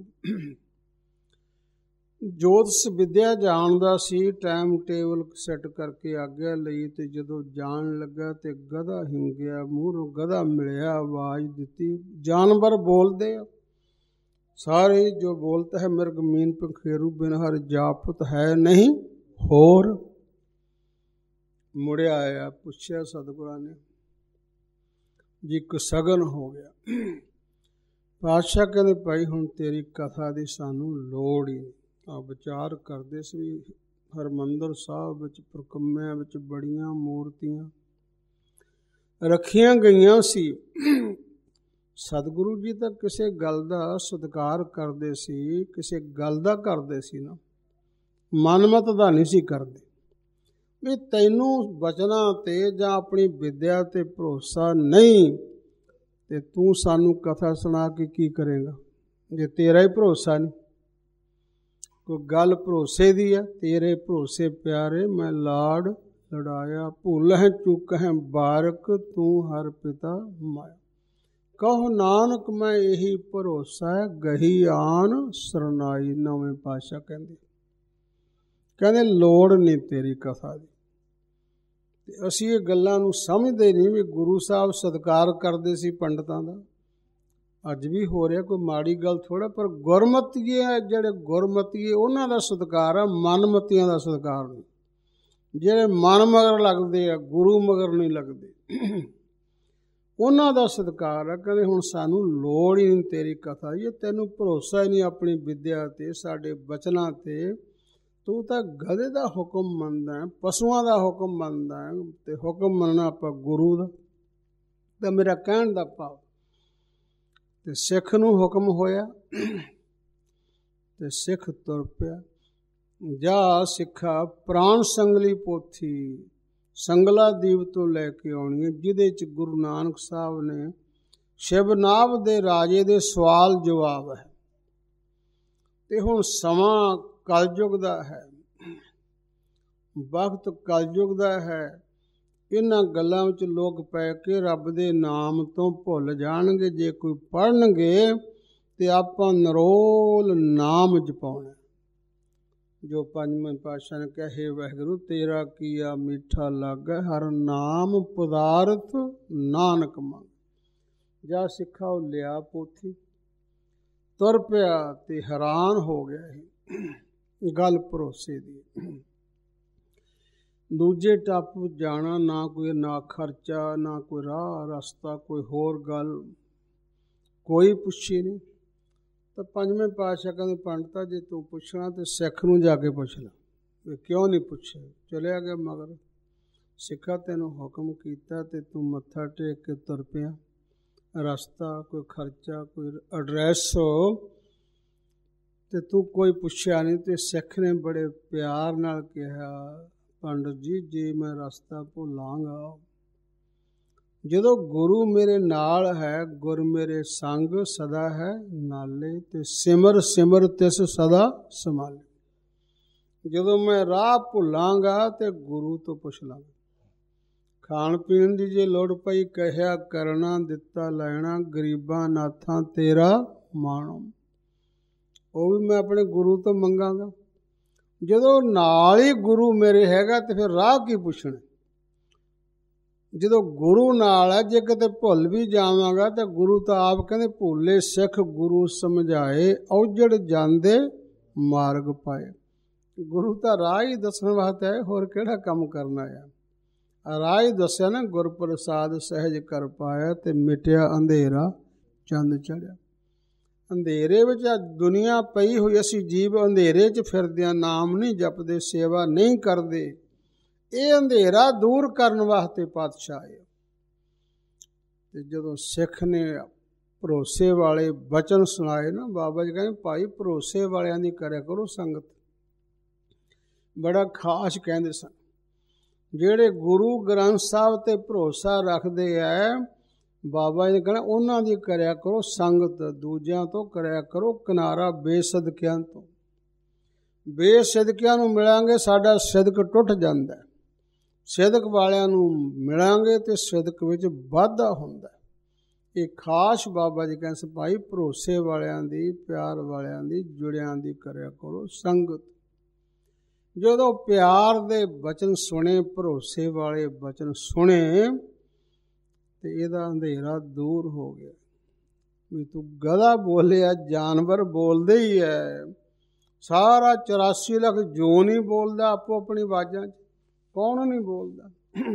[SPEAKER 1] ਜੋਤਿਸ਼ ਵਿਦਿਆ ਜਾਣਦਾ ਸੀ, ਟਾਈਮ ਟੇਬਲ ਸੈੱਟ ਕਰਕੇ ਆਗਿਆ ਲਈ। ਤੇ ਜਦੋਂ ਜਾਣ ਲੱਗਾ ਤੇ ਗਧਾ ਹਿੰਗਿਆ, ਮੂਹਰੋਂ ਗਧਾ ਮਿਲਿਆ, ਆਵਾਜ਼ ਦਿੱਤੀ। ਜਾਨਵਰ ਬੋਲਦੇ ਆ ਸਾਰੇ, ਜੋ ਬੋਲਤਾ ਹੈ ਮਿਰਗ ਮੀਨ ਪੰਖੇਰੂ ਬਿਨ ਹਰ ਜਾਪਤ ਹੈ ਨਹੀਂ ਹੋਰ। ਮੁੜਿਆ ਆਇਆ, ਪੁੱਛਿਆ ਸਤਿਗੁਰਾਂ ਨੇ ਜੀ ਇੱਕ ਸਗਨ ਹੋ ਗਿਆ। ਪਾਤਸ਼ਾਹ ਕਹਿੰਦੇ ਭਾਈ ਹੁਣ ਤੇਰੀ ਕਥਾ ਦੀ ਸਾਨੂੰ ਲੋੜ ਹੀ ਨਹੀਂ। ਆ ਵਿਚਾਰ ਕਰਦੇ ਸੀ ਹਰਿਮੰਦਰ ਸਾਹਿਬ ਵਿੱਚ ਪ੍ਰਕੰਮਿਆਂ ਵਿੱਚ ਬੜੀਆਂ ਮੂਰਤੀਆਂ ਰੱਖੀਆਂ ਗਈਆਂ ਸੀ। ਸਤਿਗੁਰੂ ਜੀ ਤਾਂ ਕਿਸੇ ਗੱਲ ਦਾ ਸਤਿਕਾਰ ਕਰਦੇ ਸੀ, ਕਿਸੇ ਗੱਲ ਦਾ ਕਰਦੇ ਸੀ ਨਾ, ਮਨਮਤ ਦਾ ਨਹੀਂ ਸੀ ਕਰਦੇ। ਵੀ ਤੈਨੂੰ ਬਚਨਾਂ ਤੇ ਜਾਂ ਆਪਣੀ ਵਿਦਿਆ ਤੇ ਭਰੋਸਾ ਨਹੀਂ, ਤੇ ਤੂੰ ਸਾਨੂੰ ਕਥਾ ਸੁਣਾ ਕੇ ਕੀ ਕਰੇਗਾ ਜੇ ਤੇਰਾ ਹੀ ਭਰੋਸਾ ਨਹੀਂ। ਕੋਈ ਗੱਲ ਭਰੋਸੇ ਦੀ ਹੈ, ਤੇਰੇ ਭਰੋਸੇ ਪਿਆਰੇ ਮੈਂ ਲਾਡ ਲੜਾਇਆ, ਭੁੱਲਹਿ ਚੁੱਕਹਿ ਬਾਰਕ ਤੂੰ ਹਰ ਪਿਤਾ ਮਾਇਆ। ਕਹੋ ਨਾਨਕ ਮੈਂ ਇਹੀ ਭਰੋਸਾ ਹੈ, ਗਹੀ ਆਨ ਸਰਨਾਈ। 9ਵੇਂ ਪਾਤਸ਼ਾਹ ਕਹਿੰਦੇ ਲੋੜ ਨਹੀਂ ਤੇਰੀ ਕਥਾ ਦੀ। ਤੇ ਅਸੀਂ ਇਹ ਗੱਲਾਂ ਨੂੰ ਸਮਝਦੇ ਨਹੀਂ ਵੀ ਗੁਰੂ ਸਾਹਿਬ ਸਤਿਕਾਰ ਕਰਦੇ ਸੀ ਪੰਡਤਾਂ ਦਾ, ਅੱਜ ਵੀ ਹੋ ਰਿਹਾ, ਕੋਈ ਮਾੜੀ ਗੱਲ ਥੋੜ੍ਹਾ। ਪਰ ਗੁਰਮਤੀਏ ਹੈ, ਜਿਹੜੇ ਗੁਰਮਤੀਏ ਉਹਨਾਂ ਦਾ ਸਤਿਕਾਰ ਹੈ, ਮਨਮਤੀਆਂ ਦਾ ਸਤਿਕਾਰ ਨਹੀਂ। ਜਿਹੜੇ ਮਨ ਮਗਰ ਲੱਗਦੇ ਆ, ਗੁਰੂ ਮਗਰ ਨਹੀਂ ਲੱਗਦੇ, ਉਹਨਾਂ ਦਾ ਸਤਿਕਾਰ ਹੈ। ਕਹਿੰਦੇ ਹੁਣ ਸਾਨੂੰ ਲੋੜ ਹੀ ਨਹੀਂ ਤੇਰੀ ਕਥਾ ਦੀ, ਤੈਨੂੰ ਭਰੋਸਾ ਹੀ ਨਹੀਂ ਆਪਣੀ ਵਿਦਿਆ ਤੇ, ਸਾਡੇ ਬਚਨਾਂ ਤੇ। ਤੂੰ ਤਾਂ ਗਧੇ ਦਾ ਹੁਕਮ ਮੰਨਦਾ, ਪਸ਼ੂਆਂ ਦਾ ਹੁਕਮ ਮੰਨਦਾ, ਤੇ ਹੁਕਮ ਮੰਨਣਾ ਆਪਾਂ ਗੁਰੂ ਦਾ। ਤਾਂ ਮੇਰਾ ਕਹਿਣ ਦਾ ਭਾਵ ਤੇ ਸਿੱਖ ਨੂੰ ਹੁਕਮ ਹੋਇਆ ਤੇ ਸਿੱਖ ਤੁਰ ਪਿਆ। ਜਾ ਸਿੱਖਾ ਪ੍ਰਾਣ ਸੰਗਲੀ ਪੋਥੀ ਸੰਗਲਾ ਦੀਪ ਤੋਂ ਲੈ ਕੇ ਆਉਣੀ ਹੈ, ਜਿਹਦੇ 'ਚ ਗੁਰੂ ਨਾਨਕ ਸਾਹਿਬ ਨੇ ਸ਼ਿਵਨਾਭ ਦੇ ਰਾਜੇ ਦੇ ਸਵਾਲ ਜਵਾਬ ਹੈ। ਤੇ ਹੁਣ ਸਮਾਂ ਕਲਯੁਗ ਦਾ ਹੈ, ਵਕਤ ਕਲਯੁਗ ਦਾ ਹੈ। ਇਹਨਾਂ ਗੱਲਾਂ ਵਿੱਚ ਲੋਕ ਪੈ ਕੇ ਰੱਬ ਦੇ ਨਾਮ ਤੋਂ ਭੁੱਲ ਜਾਣਗੇ। ਜੇ ਕੋਈ ਪੜ੍ਹਨਗੇ ਤੇ ਆਪਾਂ ਨਿਰੋਲ ਨਾਮ ਜਪਾਉਣਾ, ਜੋ ਪੰਜਵੇਂ ਪਾਤਸ਼ਾਹ ਨੇ ਕਿਹਾ, ਹੇ ਵਾਹਿਗੁਰੂ ਤੇਰਾ ਕੀਆ ਮਿੱਠਾ ਲਾਗੈ, ਹਰ ਨਾਮ ਪਦਾਰਥ ਨਾਨਕ ਮੰਗ। ਜਾ ਸਿੱਖਾ ਉਹ ਲਿਆ ਪੋਥੀ, ਤੁਰ ਪਿਆ ਤੇ ਹੈਰਾਨ ਹੋ ਗਿਆ ਇਹ ਗੱਲ ਭਰੋਸੇ ਦੀ। ਦੂਜੇ ਟਾਪੂ ਜਾਣਾ, ਨਾ ਕੋਈ ਨਾ ਖਰਚਾ, ਨਾ ਕੋਈ ਰਾਹ ਰਸਤਾ, ਕੋਈ ਹੋਰ ਗੱਲ ਕੋਈ ਪੁੱਛੀ ਨਹੀਂ। ਤਾਂ ਪੰਜਵੇਂ ਪਾਤਸ਼ਾਹ ਕਹਿੰਦੇ, ਪੰਡਤਾ ਜੇ ਤੂੰ ਪੁੱਛਣਾ ਤੇ ਸਿੱਖ ਨੂੰ ਜਾ ਕੇ ਪੁੱਛ ਲੈ, ਵੀ ਕਿਉਂ ਨਹੀਂ ਪੁੱਛਿਆ। ਚਲਿਆ ਗਿਆ ਮਗਰ। ਸਿੱਖਾ ਤੈਨੂੰ ਹੁਕਮ ਕੀਤਾ ਤੇ ਤੂੰ ਮੱਥਾ ਟੇਕ ਕੇ ਤੁਰ ਪਿਆ। ਰਸਤਾ, ਕੋਈ ਖਰਚਾ, ਕੋਈ ਐਡਰੈਸ ਤੇ ਤੂੰ ਕੋਈ ਪੁੱਛਿਆ ਨਹੀਂ। ਤੇ ਸਿੱਖ ਨੇ ਬੜੇ ਪਿਆਰ ਨਾਲ ਕਿਹਾ, ਪੰਡਤ ਜੀ ਜੇ ਮੈਂ ਰਸਤਾ ਭੁੱਲਾਂਗਾ, ਜਦੋਂ ਗੁਰੂ ਮੇਰੇ ਨਾਲ ਹੈ, ਗੁਰ ਮੇਰੇ ਸੰਗ ਸਦਾ ਹੈ ਨਾਲੇ, ਤੇ ਸਿਮਰ ਸਿਮਰ ਤਿਸ ਸਦਾ ਸੰਭਾਲੇ। ਜਦੋਂ ਮੈਂ ਰਾਹ ਭੁੱਲਾਂਗਾ ਤੇ ਗੁਰੂ ਤੋਂ ਪੁੱਛ ਲਾਂਗਾ। ਖਾਣ ਪੀਣ ਦੀ ਜੇ ਲੋੜ ਪਈ, ਕਹਿਆ ਕਰਨਾ ਦਿੱਤਾ ਲੈਣਾ, ਗਰੀਬਾਂ ਨਾਥਾਂ ਤੇਰਾ ਮਾਣੋ, ਉਹ ਵੀ ਮੈਂ ਆਪਣੇ ਗੁਰੂ ਤੋਂ ਮੰਗਾਂਗਾ। ਜਦੋਂ ਨਾਲ ਹੀ ਗੁਰੂ ਮੇਰੇ ਹੈਗਾ ਤੇ ਫਿਰ ਰਾਹ ਕੀ ਪੁੱਛਣਾ। ਜਦੋਂ ਗੁਰੂ ਨਾਲ ਹੈ, ਜੇ ਕਿਤੇ ਭੁੱਲ ਵੀ ਜਾਵਾਂਗਾ ਤਾਂ ਗੁਰੂ ਤਾਂ ਆਪ ਕਹਿੰਦੇ, ਭੁੱਲੇ ਸਿੱਖ ਗੁਰੂ ਸਮਝਾਏ, ਔਜੜ ਜਾਂਦੇ ਮਾਰਗ ਪਾਏ। ਗੁਰੂ ਤਾਂ ਰਾਹ ਹੀ ਦੱਸਣ ਵਾਸਤੇ ਹੈ, ਹੋਰ ਕਿਹੜਾ ਕੰਮ ਕਰਨਾ ਆ। ਰਾਹ ਹੀ ਦੱਸਿਆ ਨਾ, ਗੁਰ ਪ੍ਰਸਾਦ ਸਹਿਜ ਕਰ ਪਾਇਆ, ਤੇ ਮਿਟਿਆ ਅੰਧੇਰਾ ਚੰਦ ਚੜਿਆ। ਅੰਧੇਰੇ ਵਿੱਚ ਦੁਨੀਆ ਪਈ ਹੋਈ, ਅਸੀਂ ਜੀਵ ਅੰਧੇਰੇ 'ਚ ਫਿਰਦੇ ਹਾਂ, ਨਾਮ ਨਹੀਂ ਜਪਦੇ, ਸੇਵਾ ਨਹੀਂ ਕਰਦੇ। ਇਹ ਅੰਧੇਰਾ ਦੂਰ ਕਰਨ ਵਾਸਤੇ ਪਾਤਸ਼ਾਹ ਆਏ। ਤੇ ਜਦੋਂ ਸਿੱਖ ਨੇ ਭਰੋਸੇ ਵਾਲੇ ਬਚਨ ਸੁਣਾਏ ਨਾ, ਬਾਬਾ ਜੀ ਕਹਿੰਦੇ ਭਾਈ ਭਰੋਸੇ ਵਾਲਿਆਂ ਦੀ ਕਰਿਆ ਕਰੋ ਸੰਗਤ। ਬੜਾ ਖਾਸ ਕਹਿੰਦੇ ਸਨ, ਜਿਹੜੇ ਗੁਰੂ ਗ੍ਰੰਥ ਸਾਹਿਬ ਤੇ ਭਰੋਸਾ ਰੱਖਦੇ ਐ, ਬਾਬਾ ਜੀ ਨੇ ਕਹਿਣਾ ਉਹਨਾਂ ਦੀ ਕਰਿਆ ਕਰੋ ਸੰਗਤ। ਦੂਜਿਆਂ ਤੋਂ ਕਰਿਆ ਕਰੋ ਕਿਨਾਰਾ, ਬੇਸਦਕਿਆਂ ਤੋਂ। ਬੇਸਦਕਿਆਂ ਨੂੰ ਮਿਲਾਂਗੇ ਸਾਡਾ ਸਿਦਕ ਟੁੱਟ ਜਾਂਦਾ। ਸਿਦਕ ਵਾਲਿਆਂ ਨੂੰ ਮਿਲਾਂਗੇ ਤੇ ਸਿਦਕ ਵਿੱਚ ਵਾਧਾ ਹੁੰਦਾ। ਇਹ ਖਾਸ ਬਾਬਾ ਜੀ ਕਹਿੰਦੇ ਭਾਈ ਭਰੋਸੇ ਵਾਲਿਆਂ ਦੀ, ਪਿਆਰ ਵਾਲਿਆਂ ਦੀ, ਜੁੜਿਆਂ ਦੀ ਕਰਿਆ ਕਰੋ ਸੰਗਤ। ਜਦੋਂ ਪਿਆਰ ਦੇ ਬਚਨ ਸੁਣੇ, ਭਰੋਸੇ ਵਾਲੇ ਬਚਨ ਸੁਣੇ, ਤੇ ਇਹਦਾ ਅੰਧੇਰਾ ਦੂਰ ਹੋ ਗਿਆ। ਵੀ ਤੂੰ ਗਧਾ ਬੋਲਿਆ, ਜਾਨਵਰ ਬੋਲਦੇ ਹੀ ਹੈ। ਸਾਰਾ 84 ਲੱਖ ਜੋ ਨਹੀਂ ਬੋਲਦਾ ਆਪੋ ਆਪਣੀ ਆਵਾਜ਼ਾਂ 'ਚ, ਕੌਣ ਨਹੀਂ ਬੋਲਦਾ।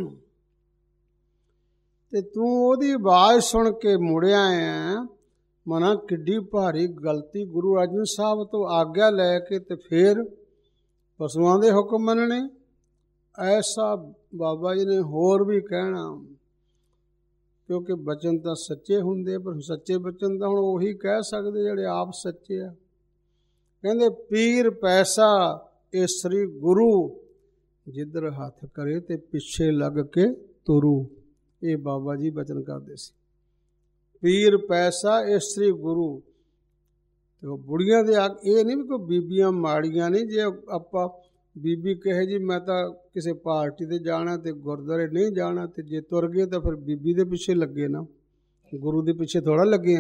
[SPEAKER 1] ਤੇ ਤੂੰ ਉਹਦੀ ਆਵਾਜ਼ ਸੁਣ ਕੇ ਮੁੜਿਆ ਆ। ਮਨਾ ਕਿੱਡੀ ਭਾਰੀ ਗਲਤੀ। ਗੁਰੂ ਅਰਜਨ ਸਾਹਿਬ ਤੋਂ ਆਗਿਆ ਲੈ ਕੇ ਤੇ ਫਿਰ ਪਸ਼ੂਆਂ ਦੇ ਹੁਕਮ ਮੰਨਣੇ। ਐਸਾ ਬਾਬਾ ਜੀ ਨੇ ਹੋਰ ਵੀ ਕਹਿਣਾ, ਕਿਉਂਕਿ ਬਚਨ ਤਾਂ ਸੱਚੇ ਹੁੰਦੇ, ਪਰ ਸੱਚੇ ਬਚਨ ਤਾਂ ਹੁਣ ਉਹੀ ਕਹਿ ਸਕਦੇ ਜਿਹੜੇ ਆਪ ਸੱਚੇ ਆ। ਕਹਿੰਦੇ ਪੀਰ ਪੈਸਾ ਇਸਤਰੀ ਗੁਰੂ, ਜਿੱਧਰ ਹੱਥ ਕਰੇ ਤੇ ਪਿੱਛੇ ਲੱਗ ਕੇ ਤੁਰੂ। ਇਹ ਬਾਬਾ ਜੀ ਬਚਨ ਕਰਦੇ ਸੀ। ਪੀਰ ਪੈਸਾ ਇਸਤਰੀ ਗੁਰੂ। ਤੇ ਉਹ ਬੁੜੀਆਂ ਦੇ ਇਹ ਨਹੀਂ ਵੀ ਕੋਈ ਬੀਬੀਆਂ ਮਾੜੀਆਂ ਨਹੀਂ। ਜੇ ਆਪਾਂ ਬੀਬੀ ਕਹੇ ਜੀ ਮੈਂ ਤਾਂ ਕਿਸੇ ਪਾਰਟੀ ਤੇ ਜਾਣਾ ਤੇ ਗੁਰਦੁਆਰੇ ਨਹੀਂ ਜਾਣਾ, ਤੇ ਜੇ ਤੁਰ ਗਏ ਤਾਂ ਫਿਰ ਬੀਬੀ ਦੇ ਪਿੱਛੇ ਲੱਗੇ ਨਾ, ਗੁਰੂ ਦੇ ਪਿੱਛੇ ਥੋੜ੍ਹਾ ਲੱਗੇ ਆ।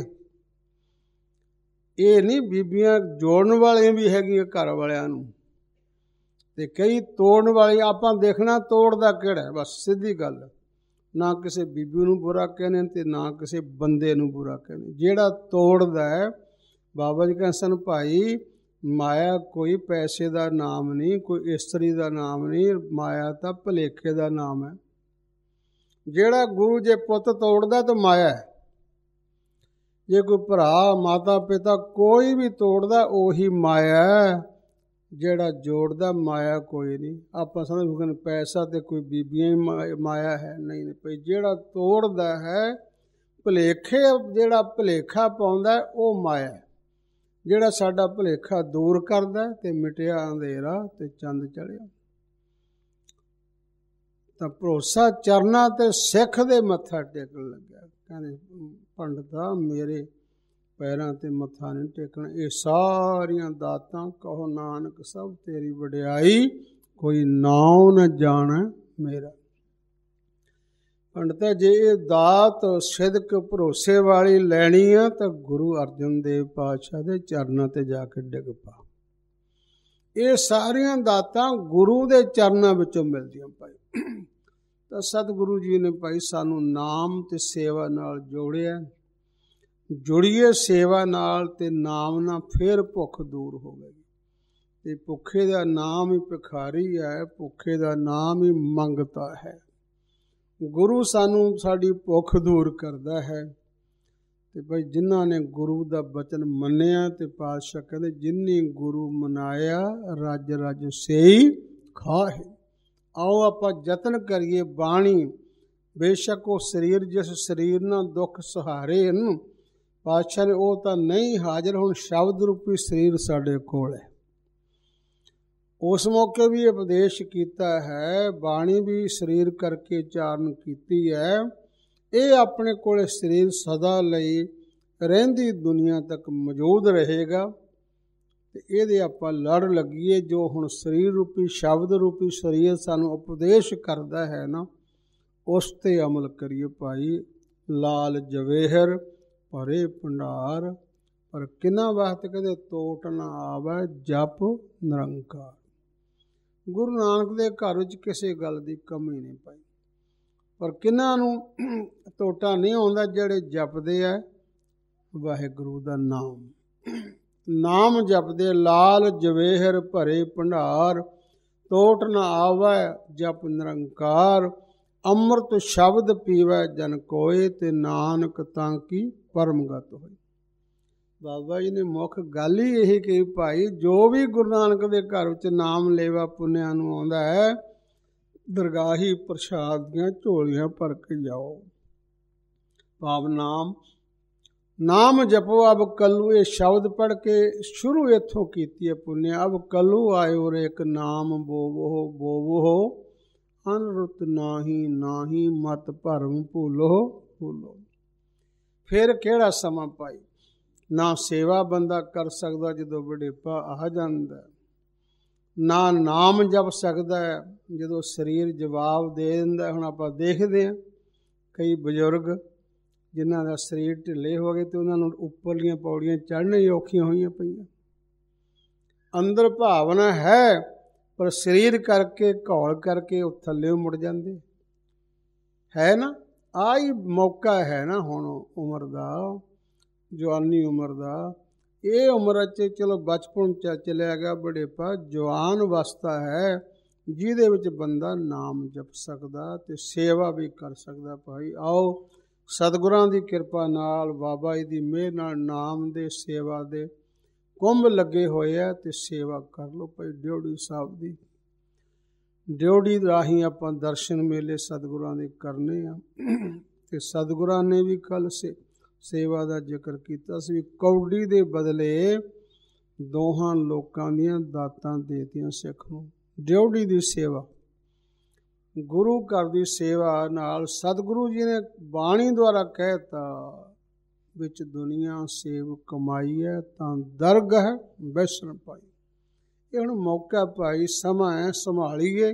[SPEAKER 1] ਇਹ ਨਹੀਂ, ਬੀਬੀਆਂ ਜੋੜਨ ਵਾਲੀਆਂ ਵੀ ਹੈਗੀਆਂ ਘਰ ਵਾਲਿਆਂ ਨੂੰ, ਤੇ ਕਈ ਤੋੜਨ ਵਾਲੀਆਂ। ਆਪਾਂ ਦੇਖਣਾ ਤੋੜਦਾ ਕਿਹੜਾ, ਬਸ ਸਿੱਧੀ ਗੱਲ। ਨਾ ਕਿਸੇ ਬੀਬੀ ਨੂੰ ਬੁਰਾ ਕਹਿੰਦੇ ਤੇ ਨਾ ਕਿਸੇ ਬੰਦੇ ਨੂੰ ਬੁਰਾ ਕਹਿੰਦੇ। ਜਿਹੜਾ ਤੋੜਦਾ ਹੈ, ਬਾਬਾ ਜੀ ਕਹਿੰਦੇ ਸਨ ਭਾਈ ਮਾਇਆ ਕੋਈ ਪੈਸੇ ਦਾ ਨਾਮ ਨਹੀਂ, ਕੋਈ ਇਸਤਰੀ ਦਾ ਨਾਮ ਨਹੀਂ, ਮਾਇਆ ਤਾਂ ਭੁਲੇਖੇ ਦਾ ਨਾਮ ਹੈ। ਜਿਹੜਾ ਗੁਰੂ ਜੇ ਪੁੱਤ ਤੋੜਦਾ ਤਾਂ ਮਾਇਆ ਹੈ। ਜੇ ਕੋਈ ਭਰਾ ਮਾਤਾ ਪਿਤਾ ਕੋਈ ਵੀ ਤੋੜਦਾ ਉਹੀ ਮਾਇਆ ਹੈ। ਜਿਹੜਾ ਜੋੜਦਾ ਮਾਇਆ ਕੋਈ ਨਹੀਂ। ਆਪਾਂ ਸਮਝਦੇ ਪੈਸਾ ਤੇ ਕੋਈ ਬੀਬੀਆਂ ਹੀ ਮਾਇਆ ਹੈ, ਨਹੀਂ ਭਾਈ। ਜਿਹੜਾ ਤੋੜਦਾ ਹੈ ਭੁਲੇਖੇ ਜਿਹੜਾ ਭੁਲੇਖਾ ਪਾਉਂਦਾ ਉਹ ਮਾਇਆ, ਜਿਹੜਾ ਸਾਡਾ ਭੁਲੇਖਾ ਦੂਰ ਕਰਦਾ ਤੇ ਮਿਟਿਆ ਅੰਧੇਰਾ ਤੇ ਚੰਦ ਚੜਿਆ। ਤਾਂ ਭਰੋਸਾ ਚਰਨਾਂ ਤੇ ਸਿੱਖ ਦੇ ਮੱਥਾ ਟੇਕਣ ਲੱਗਿਆ। ਕਹਿੰਦੇ ਪੰਡਤਾ ਮੇਰੇ ਪੈਰਾਂ ਤੇ ਮੱਥਾ ਨਹੀਂ ਟੇਕਣਾ, ਇਹ ਸਾਰੀਆਂ ਦਾਤਾਂ ਕਹੋ ਨਾਨਕ ਸਭ ਤੇਰੀ ਵਡਿਆਈ, ਕੋਈ ਨਾਉ ਨ ਜਾਣੈ ਮੇਰਾ। ਪੰਡਤਾ ਜੇ ਇਹ ਦਾਤ ਸਿਦਕ ਭਰੋਸੇ ਵਾਲੀ ਲੈਣੀ ਆ ਤਾਂ ਗੁਰੂ ਅਰਜਨ ਦੇਵ ਪਾਤਸ਼ਾਹ ਦੇ ਚਰਨਾਂ ਤੇ ਜਾ ਕੇ ਡਿੱਗ ਪਾ। ਇਹ ਸਾਰੀਆਂ ਦਾਤਾਂ ਗੁਰੂ ਦੇ ਚਰਨਾਂ ਵਿੱਚੋਂ ਮਿਲਦੀਆਂ ਭਾਈ। ਤਾਂ ਸਤਿਗੁਰੂ ਜੀ ਨੇ ਭਾਈ ਸਾਨੂੰ ਨਾਮ ਤੇ ਸੇਵਾ ਨਾਲ ਜੋੜਿਆ। ਜੁੜੀਏ ਸੇਵਾ ਨਾਲ ਤੇ ਨਾਮ ਨਾਲ, ਫਿਰ ਭੁੱਖ ਦੂਰ ਹੋਵੇਗੀ। ਤੇ ਭੁੱਖੇ ਦਾ ਨਾਮ ਹੀ ਭਿਖਾਰੀ ਹੈ, ਭੁੱਖੇ ਦਾ ਨਾਮ ਹੀ ਮੰਗਤਾ ਹੈ। ਗੁਰੂ ਸਾਨੂੰ ਸਾਡੀ ਭੁੱਖ ਦੂਰ ਕਰਦਾ ਹੈ। ਤੇ ਭਾਈ ਜਿਨ੍ਹਾਂ ਨੇ ਗੁਰੂ ਦਾ ਬਚਨ ਮੰਨਿਆ, ਤੇ ਪਾਤਸ਼ਾਹ ਕਹਿੰਦੇ ਜਿਨੀ ਗੁਰੂ ਮਨਾਇਆ ਰਜ ਰਜ ਸੇਈ ਖਾਹੇ। ਆਓ ਆਪਾਂ ਯਤਨ ਕਰੀਏ ਬਾਣੀ, ਬੇਸ਼ੱਕ ਉਹ ਸਰੀਰ ਜਿਸ ਸਰੀਰ ਨਾਲ ਦੁੱਖ ਸਹਾਰੇ ਹਨ ਪਾਤਸ਼ਾਹ ਨੇ, ਉਹ ਤਾਂ ਨਹੀਂ ਹਾਜ਼ਰ। ਹੁਣ ਸ਼ਬਦ ਰੂਪੀ ਸਰੀਰ ਸਾਡੇ ਕੋਲ ਹੈ। ਉਸ ਮੌਕੇ ਵੀ ਉਪਦੇਸ਼ ਕੀਤਾ ਹੈ, ਬਾਣੀ ਵੀ ਸਰੀਰ ਕਰਕੇ ਉਚਾਰਨ ਕੀਤੀ ਹੈ। ਇਹ ਆਪਣੇ ਕੋਲ ਸਰੀਰ ਸਦਾ ਲਈ ਰਹਿੰਦੀ ਦੁਨੀਆ ਤੱਕ ਮੌਜੂਦ ਰਹੇਗਾ। ਤੇ ਇਹਦੇ ਆਪਾਂ ਲੜ ਲੱਗੀਏ। ਜੋ ਹੁਣ ਸਰੀਰ ਰੂਪੀ ਸ਼ਬਦ ਰੂਪੀ ਸਰੀਰ ਸਾਨੂੰ ਉਪਦੇਸ਼ ਕਰਦਾ ਹੈ ਨਾ, ਉਸ ਤੇ ਅਮਲ ਕਰੀਏ ਭਾਈ। ਲਾਲ ਜਵੇਹਰ ਭਰੇ ਭੰਡਾਰ, ਪਰ ਕਿੰਨਾ ਵਾਸਤੇ ਕਹਿੰਦੇ ਤੋਟ ਨਾ ਆਵੇ ਜਪ ਨਿਰੰਕਾਰ। ਗੁਰੂ ਨਾਨਕ ਦੇ ਘਰ ਵਿੱਚ ਕਿਸੇ ਗੱਲ ਦੀ ਕਮੀ ਨਹੀਂ ਪਾਈ, ਪਰ ਕਿੰਨਾਂ ਨੂੰ ਤੋਟਾ ਨਹੀਂ ਆਉਂਦਾ? ਜਿਹੜੇ ਜਪਦੇ ਆ ਵਾਹਿਗੁਰੂ ਦਾ ਨਾਮ, ਨਾਮ ਜਪਦੇ। ਲਾਲ ਜਵੇਹਰ ਭਰੇ ਭੰਡਾਰ, ਤੋਟ ਨਾ ਆਵੈ ਜਪ ਨਿਰੰਕਾਰ। ਅੰਮ੍ਰਿਤ ਸ਼ਬਦ ਪੀਵੈ ਜਨ ਕੋਏ, ਤੇ ਨਾਨਕ ਤਾਂ ਕੀ ਪਰਮਗਤ ਹੋਈ। ਬਾਬਾ ਜੀ ਨੇ ਮੁੱਖ ਗੱਲ ਹੀ ਇਹੀ ਕਹੀ ਭਾਈ, ਜੋ ਵੀ ਗੁਰੂ ਨਾਨਕ ਦੇ ਘਰ ਵਿੱਚ ਨਾਮ ਲੇਵਾ ਪੁੰਨਿਆਂ ਨੂੰ ਆਉਂਦਾ ਹੈ, ਦਰਗਾਹੀ ਪ੍ਰਸ਼ਾਦ ਦੀਆਂ ਝੋਲੀਆਂ ਭਰ ਕੇ ਜਾਓ। ਭਾਵ ਨਾਮ ਜਪੋ ਅਬ ਕੱਲੂ। ਇਹ ਸ਼ਬਦ ਪੜ੍ਹ ਕੇ ਸ਼ੁਰੂ ਇੱਥੋਂ ਕੀਤੀ ਹੈ ਪੁੰਨਿਆ। ਅਬ ਕੱਲੂ ਆਇਓ ਰੇ ਇੱਕ ਨਾਮ ਬੋਵੋ ਬੋਵੋ, ਅਨਰੁਤ ਨਾਹੀ ਨਾਹੀ ਮਤ ਭਰਮ ਭੂਲੋ ਭੂਲੋ। ਫਿਰ ਕਿਹੜਾ ਸਮਾਂ ਪਾਈ? ਨਾ ਸੇਵਾ ਬੰਦਾ ਕਰ ਸਕਦਾ ਜਦੋਂ ਵਡੇਪਾ ਆ ਜਾਂਦਾ, ਨਾ ਨਾਮ ਜਪ ਸਕਦਾ ਜਦੋਂ ਸਰੀਰ ਜਵਾਬ ਦੇ ਦਿੰਦਾ। ਹੁਣ ਆਪਾਂ ਦੇਖਦੇ ਹਾਂ ਕਈ ਬਜ਼ੁਰਗ ਜਿਨ੍ਹਾਂ ਦਾ ਸਰੀਰ ਢਿੱਲੇ ਹੋ ਗਏ ਤੇ ਉਹਨਾਂ ਨੂੰ ਉੱਪਰਲੀਆਂ ਪੌੜੀਆਂ ਚੜ੍ਹਨੀਆਂ ਹੀ ਔਖੀਆਂ ਹੋਈਆਂ ਪਈਆਂ। ਅੰਦਰ ਭਾਵਨਾ ਹੈ ਪਰ ਸਰੀਰ ਕਰਕੇ ਘੌਲ ਕਰਕੇ ਉਹ ਥੱਲੇ ਮੁੜ ਜਾਂਦੇ ਹੈ ਨਾ। ਆਹ ਹੀ ਮੌਕਾ ਹੈ ਨਾ ਹੁਣ ਉਮਰ ਦਾ, ਜਵਾਨੀ ਉਮਰ ਦਾ। ਇਹ ਉਮਰ 'ਚ ਚਲੋ ਬਚਪਨ 'ਚ ਚਲਿਆ ਗਿਆ, ਬੁਢੇਪਾ ਜਵਾਨ ਅਵਸਥਾ ਹੈ ਜਿਹਦੇ ਵਿੱਚ ਬੰਦਾ ਨਾਮ ਜਪ ਸਕਦਾ ਤੇ ਸੇਵਾ ਵੀ ਕਰ ਸਕਦਾ। ਭਾਈ ਆਓ ਸਤਿਗੁਰਾਂ ਦੀ ਕਿਰਪਾ ਨਾਲ, ਬਾਬਾ ਜੀ ਦੀ ਮਿਹਰ ਨਾਲ ਨਾਮ ਦੇ ਸੇਵਾ ਦੇ ਕੁੰਭ ਲੱਗੇ ਹੋਏ ਆ ਤੇ ਸੇਵਾ ਕਰ ਲਓ ਭਾਈ। ਡਿਉੜੀ ਸਾਹਿਬ ਦੀ ਡਿਉੜੀ ਰਾਹੀਂ ਆਪਾਂ ਦਰਸ਼ਨ ਮੇਲੇ ਸਤਿਗੁਰਾਂ ਦੇ ਕਰਨੇ ਆ। ਤੇ ਸਤਿਗੁਰਾਂ ਨੇ ਵੀ ਕੱਲ੍ਹ ਸੇਵਾ ਦਾ ਜ਼ਿਕਰ ਕੀਤਾ ਸੀ। ਕੌਡੀ ਦੇ ਬਦਲੇ ਦੋਹਾਂ ਲੋਕਾਂ ਦੀਆਂ ਦਾਤਾਂ ਦੇਤੀਆਂ ਸਿੱਖ ਨੂੰ। ਡਿਉੜੀ ਦੀ ਸੇਵਾ, ਗੁਰੂ ਘਰ ਦੀ ਸੇਵਾ ਨਾਲ ਸਤਿਗੁਰੂ ਜੀ ਨੇ ਬਾਣੀ ਦੁਆਰਾ ਕਹਿਤਾ, ਵਿੱਚ ਦੁਨੀਆ ਸੇਵ ਕਮਾਈ ਹੈ ਤਾਂ ਦਰਗਹ ਵੈਸਣ ਪਾਈ। ਇਹ ਹੁਣ ਮੌਕਾ ਭਾਈ, ਸਮਾਂ ਹੈ, ਸੰਭਾਲੀਏ।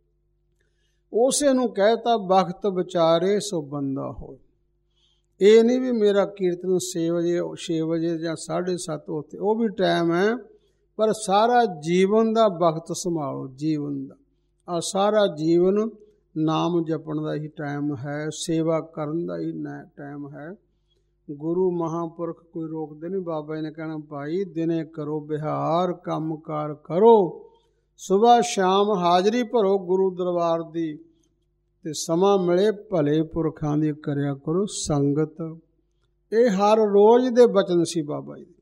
[SPEAKER 1] ਉਸੇ ਨੂੰ ਕਹਿਤਾ ਬਖਤ ਵਿਚਾਰੇ ਸੋ ਬੰਦਾ ਹੋਏ। ਇਹ ਨਹੀਂ ਵੀ ਮੇਰਾ ਕੀਰਤਨ 6 ਵਜੇ ਜਾਂ 7:30 ਉੱਥੇ, ਉਹ ਵੀ ਟਾਈਮ ਹੈ, ਪਰ ਸਾਰਾ ਜੀਵਨ ਦਾ ਵਕਤ ਸੰਭਾਲੋ। ਜੀਵਨ ਦਾ ਆ ਸਾਰਾ ਜੀਵਨ ਨਾਮ ਜਪਣ ਦਾ ਹੀ ਟਾਈਮ ਹੈ, ਸੇਵਾ ਕਰਨ ਦਾ ਹੀ ਟਾਈਮ ਹੈ। ਗੁਰੂ ਮਹਾਂਪੁਰਖ ਕੋਈ ਰੋਕਦੇ ਨਹੀਂ। ਬਾਬਾ ਜੀ ਨੇ ਕਹਿਣਾ ਭਾਈ ਦਿਨੇ ਕਰੋ ਬਿਹਾਰ, ਕੰਮ ਕਾਰ ਕਰੋ, ਸੁਬਾਹ ਸ਼ਾਮ ਹਾਜ਼ਰੀ ਭਰੋ ਗੁਰੂ ਦਰਬਾਰ ਦੀ, ਤੇ ਸਮਾਂ ਮਿਲੇ ਭਲੇ ਪੁਰਖਾਂ ਦੀ ਕਰਿਆ ਕਰੋ ਸੰਗਤ। ਇਹ ਹਰ ਰੋਜ਼ ਦੇ ਬਚਨ ਸੀ ਬਾਬਾ ਜੀ।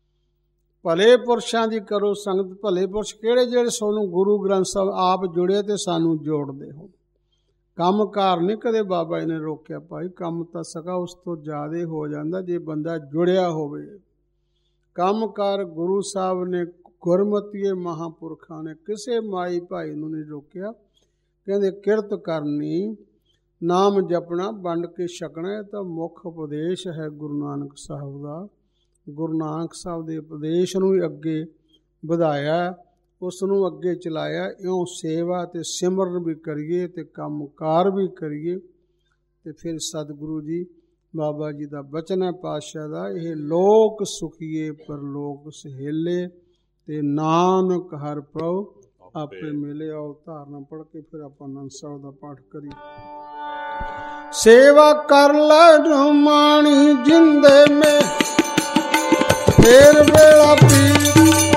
[SPEAKER 1] ਭਲੇ ਪੁਰਸ਼ਾਂ ਦੀ ਕਰੋ ਸੰਗਤ। ਭਲੇ ਪੁਰਸ਼ ਕਿਹੜੇ? ਜਿਹੜੇ ਸਾਨੂੰ ਗੁਰੂ ਗ੍ਰੰਥ ਸਾਹਿਬ ਆਪ ਜੁੜੇ ਤੇ ਸਾਨੂੰ ਜੋੜਦੇ ਹੋ। ਕੰਮ ਕਾਰ ਨਹੀਂ ਕਦੇ ਬਾਬਾ ਜੀ ਨੇ ਰੋਕਿਆ ਭਾਈ। ਕੰਮ ਤਾਂ ਸਗਾ ਉਸ ਤੋਂ ਜ਼ਿਆਦਾ ਹੋ ਜਾਂਦਾ ਜੇ ਬੰਦਾ ਜੁੜਿਆ ਹੋਵੇ। ਕੰਮ ਕਾਰ ਗੁਰੂ ਸਾਹਿਬ ਨੇ, ਗੁਰਮਤੀਏ ਮਹਾਂਪੁਰਖਾਂ ਨੇ ਕਿਸੇ ਮਾਈ ਭਾਈ ਨੂੰ ਨਹੀਂ ਰੋਕਿਆ। ਕਹਿੰਦੇ ਕਿਰਤ ਕਰਨੀ, ਨਾਮ ਜਪਣਾ, ਵੰਡ ਕੇ ਛਕਣਾ। ਇਹ ਤਾਂ ਮੁੱਖ ਉਪਦੇਸ਼ ਹੈ ਗੁਰੂ ਨਾਨਕ ਸਾਹਿਬ ਦਾ। ਗੁਰੂ ਨਾਨਕ ਸਾਹਿਬ ਦੇ ਉਪਦੇਸ਼ ਨੂੰ ਹੀ ਅੱਗੇ ਵਧਾਇਆ, ਉਸ ਨੂੰ ਅੱਗੇ ਚਲਾਇਆ। ਇਉਂ ਸੇਵਾ ਅਤੇ ਸਿਮਰਨ ਵੀ ਕਰੀਏ ਅਤੇ ਕੰਮਕਾਰ ਵੀ ਕਰੀਏ। ਅਤੇ ਫਿਰ ਸਤਿਗੁਰੂ ਜੀ ਬਾਬਾ ਜੀ ਦਾ ਬਚਨ ਹੈ ਪਾਤਸ਼ਾਹ ਦਾ, ਇਹ ਲੋਕ ਸੁਖੀਏ ਪਰਲੋਕ ਸਹੇਲੇ, ਤੇ ਨਾਨਕ ਹਰਿ ਪ੍ਰਭੁ ਆਪੇ ਮਿਲੇ। ਆਓ ਧਾਰਨਾ ਪੜ੍ਹ ਕੇ ਫਿਰ ਆਪਾਂ ਆਨੰਦ ਸਾਹਿਬ ਦਾ ਪਾਠ ਕਰੀਏ। ਸੇਵਾ ਕਰ ਲੈ ਰਮਾਣੀ ਜਿੰਦੇ ਮੇ, ਫੇਰ ਵੇਲਾ ਪੀਰ।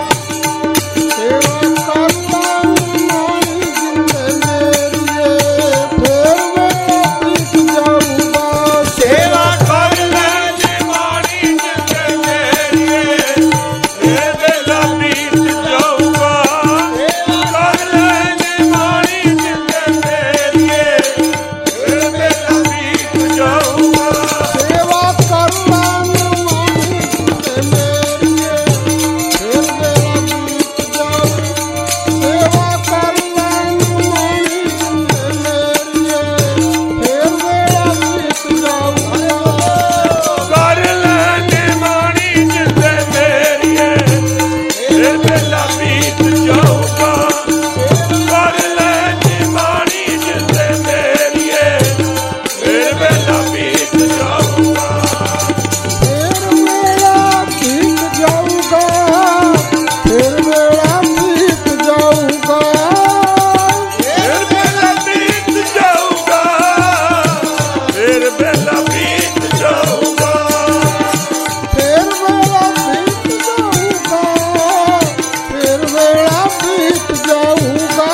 [SPEAKER 1] ਸੇਵਾ ਕਰ ਲੈ ਰਮਾਣੀ ਜਿੰਦੇ ਮੇਰੀਏ, ਫੇਰ ਵੇਲਾ ਪੀਰ ਜਾਊਗਾ।
[SPEAKER 2] ਸੇਵਾ ਕਰ ਲੈ ਰਮਾਣੀ ਜਿੰਦੇ ਮੇਰੀਏ, ਫੇਰ ਵੇਲਾ ਪੀਰ ਜਾਊਗਾ। ਕਰ ਲੈ ਰਮਾਣੀ ਜਿੰਦੇ ਮੇਰੀਏ, ਫੇਰ ਵੇਲਾ ਪੀਰ ਜਾਊਗਾ।
[SPEAKER 1] ਸੇਵਾ ਕਰ ਲੈ ਰਮਾਣੀ ਜਿੰਦੇ ਮੇਰੀਏ, ਫੇਰ ਵੇਲਾ ਬੀਤ ਜਾਊ। ਸੇਵਾ ਕਰ ਲੈ ਰਮਾਣੀ ਜਿੰਦੇ ਮੇਰੀਏ, ਫੇਰ ਵੇਲਾ ਬੀਤ ਜਾਊ।
[SPEAKER 2] ਕਰ ਲੈ ਨਿਮਾਣੀ ਜਿੰਦੇ ਮੇਰੀਏ, ਫੇਰ ਵੇਲਾ ਬੀਤ ਜਾਊਗਾ। ਕਰ ਲੈ ਨਿਮਾਣੀ ਜਿੰਦੇ ਮੇਰੀਏ, ਫੇਰ ਵੇਲਾ ਬੀਤ ਜਾਊਗਾ।
[SPEAKER 1] ਫੇਰ ਵੇਲਾ ਬੀਤ ਜਾਊਗਾ, ਫੇਰ ਵੇਲਾ ਬੀਤ ਜਾਊਗਾ।
[SPEAKER 2] ਫੇਰ ਵੇਲਾ ਬੀਤ ਜਾਊਗਾ, ਫੇਰ ਵੇਲਾ ਬੀਤ ਜਾਊਗਾ।
[SPEAKER 1] ਫੇਰ ਵੇਲਾ ਬੀਤ ਜਾਊਗਾ, ਫੇਰ ਵੇਲਾ ਬੀਤ ਜਾਊਗਾ।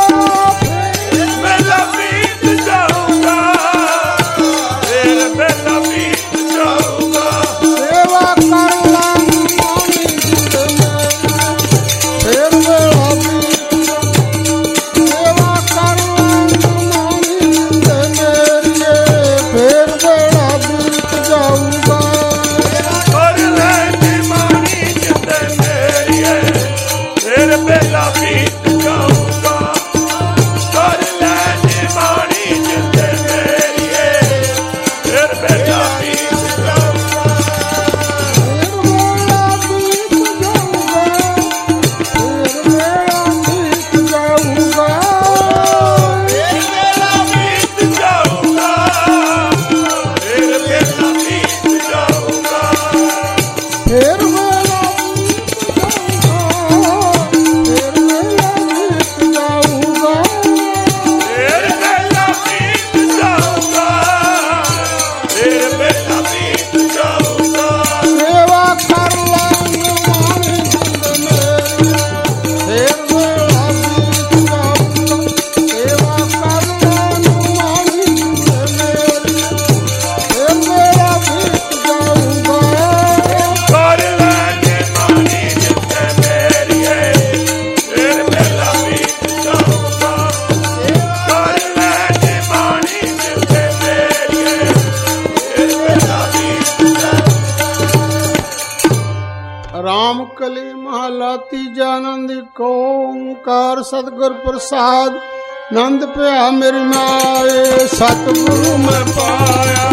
[SPEAKER 2] ਵੇਲਾ ਬੀਤ ਜਾਊਗਾ, ਫੇਰ ਵੇਲਾ ਬੀਤ ਜਾਊਗਾ।
[SPEAKER 1] ਸੇਵਾ ਕਰ ਲੈ ਰਮਾਣੀ ਜਿੰਦੇ ਮੇਰੀਏ, ਫੇਰ ਵੇਲਾ ਬੀਤ ਜਾਊ। ਸੇਵਾ ਕਰ ਲੈ ਰਮਾਣੀ ਜਿੰਦੇ ਮੇਰੀਏ, ਫੇਰ ਵੇਲਾ ਬੀਤ ਜਾਊਗਾ।
[SPEAKER 2] ਕਰ ਲੈ ਨਿਮਾਣੀ ਜਿੰਦੇ ਮੇਰੀਏ, ਫੇਰ ਵੇਲਾ ਬੀਤ ਜਾਊਗਾ। ਕਰ ਲੈ ਨਿਮਾਣੀ ਜਿੰਦੇ ਮੇਰੀਏ, ਫੇਰ ਵੇਲਾ ਬੀਤ ਜਾਊਗਾ।
[SPEAKER 1] ਫੇਰ ਵੇਲਾ ਬੀਤ ਜਾਊਗਾ, ਫੇਰ ਵੇਲਾ ਬੀਤ ਜਾਊਗਾ।
[SPEAKER 2] ਫੇਰ ਵੇਲਾ ਬੀਤ ਜਾਊਗਾ, ਫੇਰ ਵੇਲਾ ਬੀਤ ਜਾਊਗਾ।
[SPEAKER 1] ਫੇਰ ਵੇਲਾ ਬੀਤ ਜਾਊਗਾ, ਫੇਰ ਵੇਲਾ ਬੀਤ ਜਾਊਗਾ।
[SPEAKER 2] ਫੇਰ ਵੇਲਾ ਬੀਤ ਜਾਊਗਾ, ਫੇਰ ਵੇਲਾ ਬੀਤ ਜਾਊਗਾ।
[SPEAKER 1] ਸੇਵਾ ਕਰ ਲੈ ਰਮਾਣੀ ਜਿੰਦੇ ਮੇਰੀਏ, ਫੇਰ ਵੇਲਾ ਬੀਤ ਜਾਊਗਾ। ਸੇਵਾ ਕਰ ਲੈ ਰਮਾਣੀ ਜਿੰਦੇ ਮੇਰੀਏ, ਫੇਰ ਵੇਲਾ ਬੀਤ ਜਾਊਗਾ।
[SPEAKER 2] ਕਰ ਲੈ ਨਿਮਾਣੀ ਜਿੰਦੇ ਮੇਰੀਏ, ਫੇਰ ਵੇਲਾ ਬੀਤ ਜਾਊਗਾ। ਕਰ ਲੈ ਨਿਮਾਣੀ ਜਿੰਦੇ ਮੇਰੀਏ, ਫੇਰ ਵੇਲਾ ਬੀਤ ਜਾਊਗਾ।
[SPEAKER 1] ਰਾਮ ਕਲੀ ਮਹਲਾ ਤੀਜਾ। ਆਨੰਦ ਏਕ ਓੰਕਾਰ ਸਤਿਗੁਰ ਪ੍ਰਸਾਦ। ਆਨੰਦ ਭਇਆ ਮੇਰੀ ਮਾਏ, ਸਤਿਗੁਰੂ ਮੈਂ
[SPEAKER 2] ਪਾਇਆ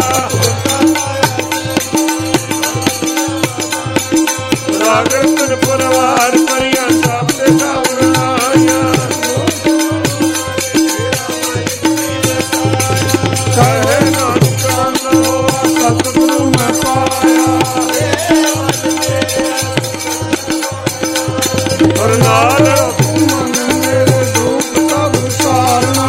[SPEAKER 2] ਰਾਗਨ ਪਰਵਾਰ ਪਰਿਆ ਸਭ ਤੇ ਸਾਵਰਾਇਆ। ਕਹੇ ਨਾਨਕ ਲੋ ਸਤਿਗੁਰੂ ਮੈਂ ਪਾਇਆ। ਔਰ ਨਾਲ
[SPEAKER 1] ਮਨ ਮੇਰੇ ਦੁੱਖ ਸਭ ਸਾਰਨਾ।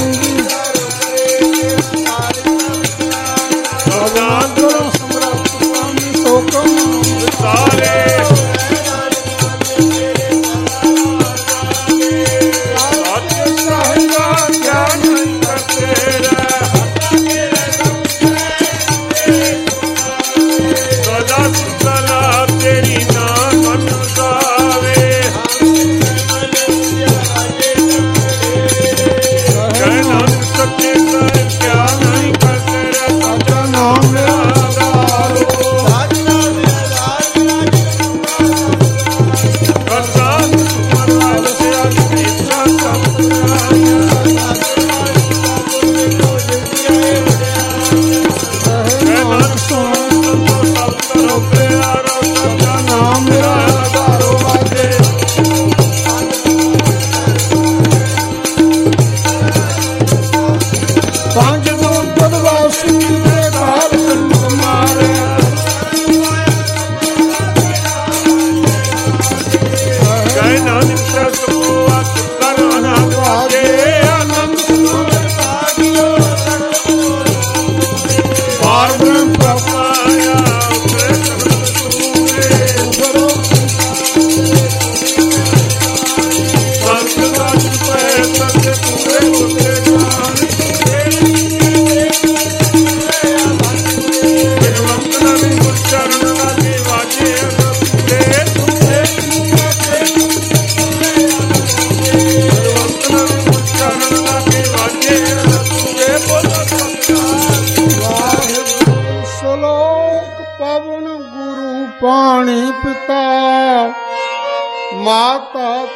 [SPEAKER 2] ਸਦਾਨ
[SPEAKER 1] ਸਮਰੱਥ ਸੁਆਮੀ ਸੋਕਮ
[SPEAKER 2] ਸਾਰੇ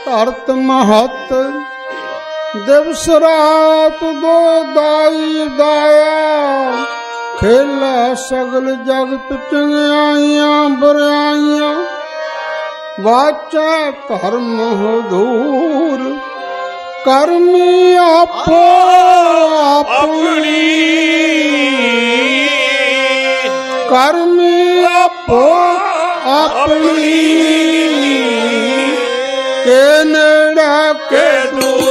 [SPEAKER 1] ਧਰਤ ਮਹਤ ਦਿਵਸ ਰਾਤ ਦੋ ਦਾਈ ਦਾਇਆ ਖੇਲਾ ਸਗਲ ਜਗਤ ਚੰਗਿਆਈਆਂ ਬੁਰਾਈਆਂ ਵਾਚਾ ਧਰਮ ਹਦੂਰ ਕਰਮੀ ਆਪੋ ਆਪਣੀ ਕਰਮੀ ਆਪੋ ਆਪਣੀ ਕੇ ਨੇੜਾ ਕੇ ਦੂਰ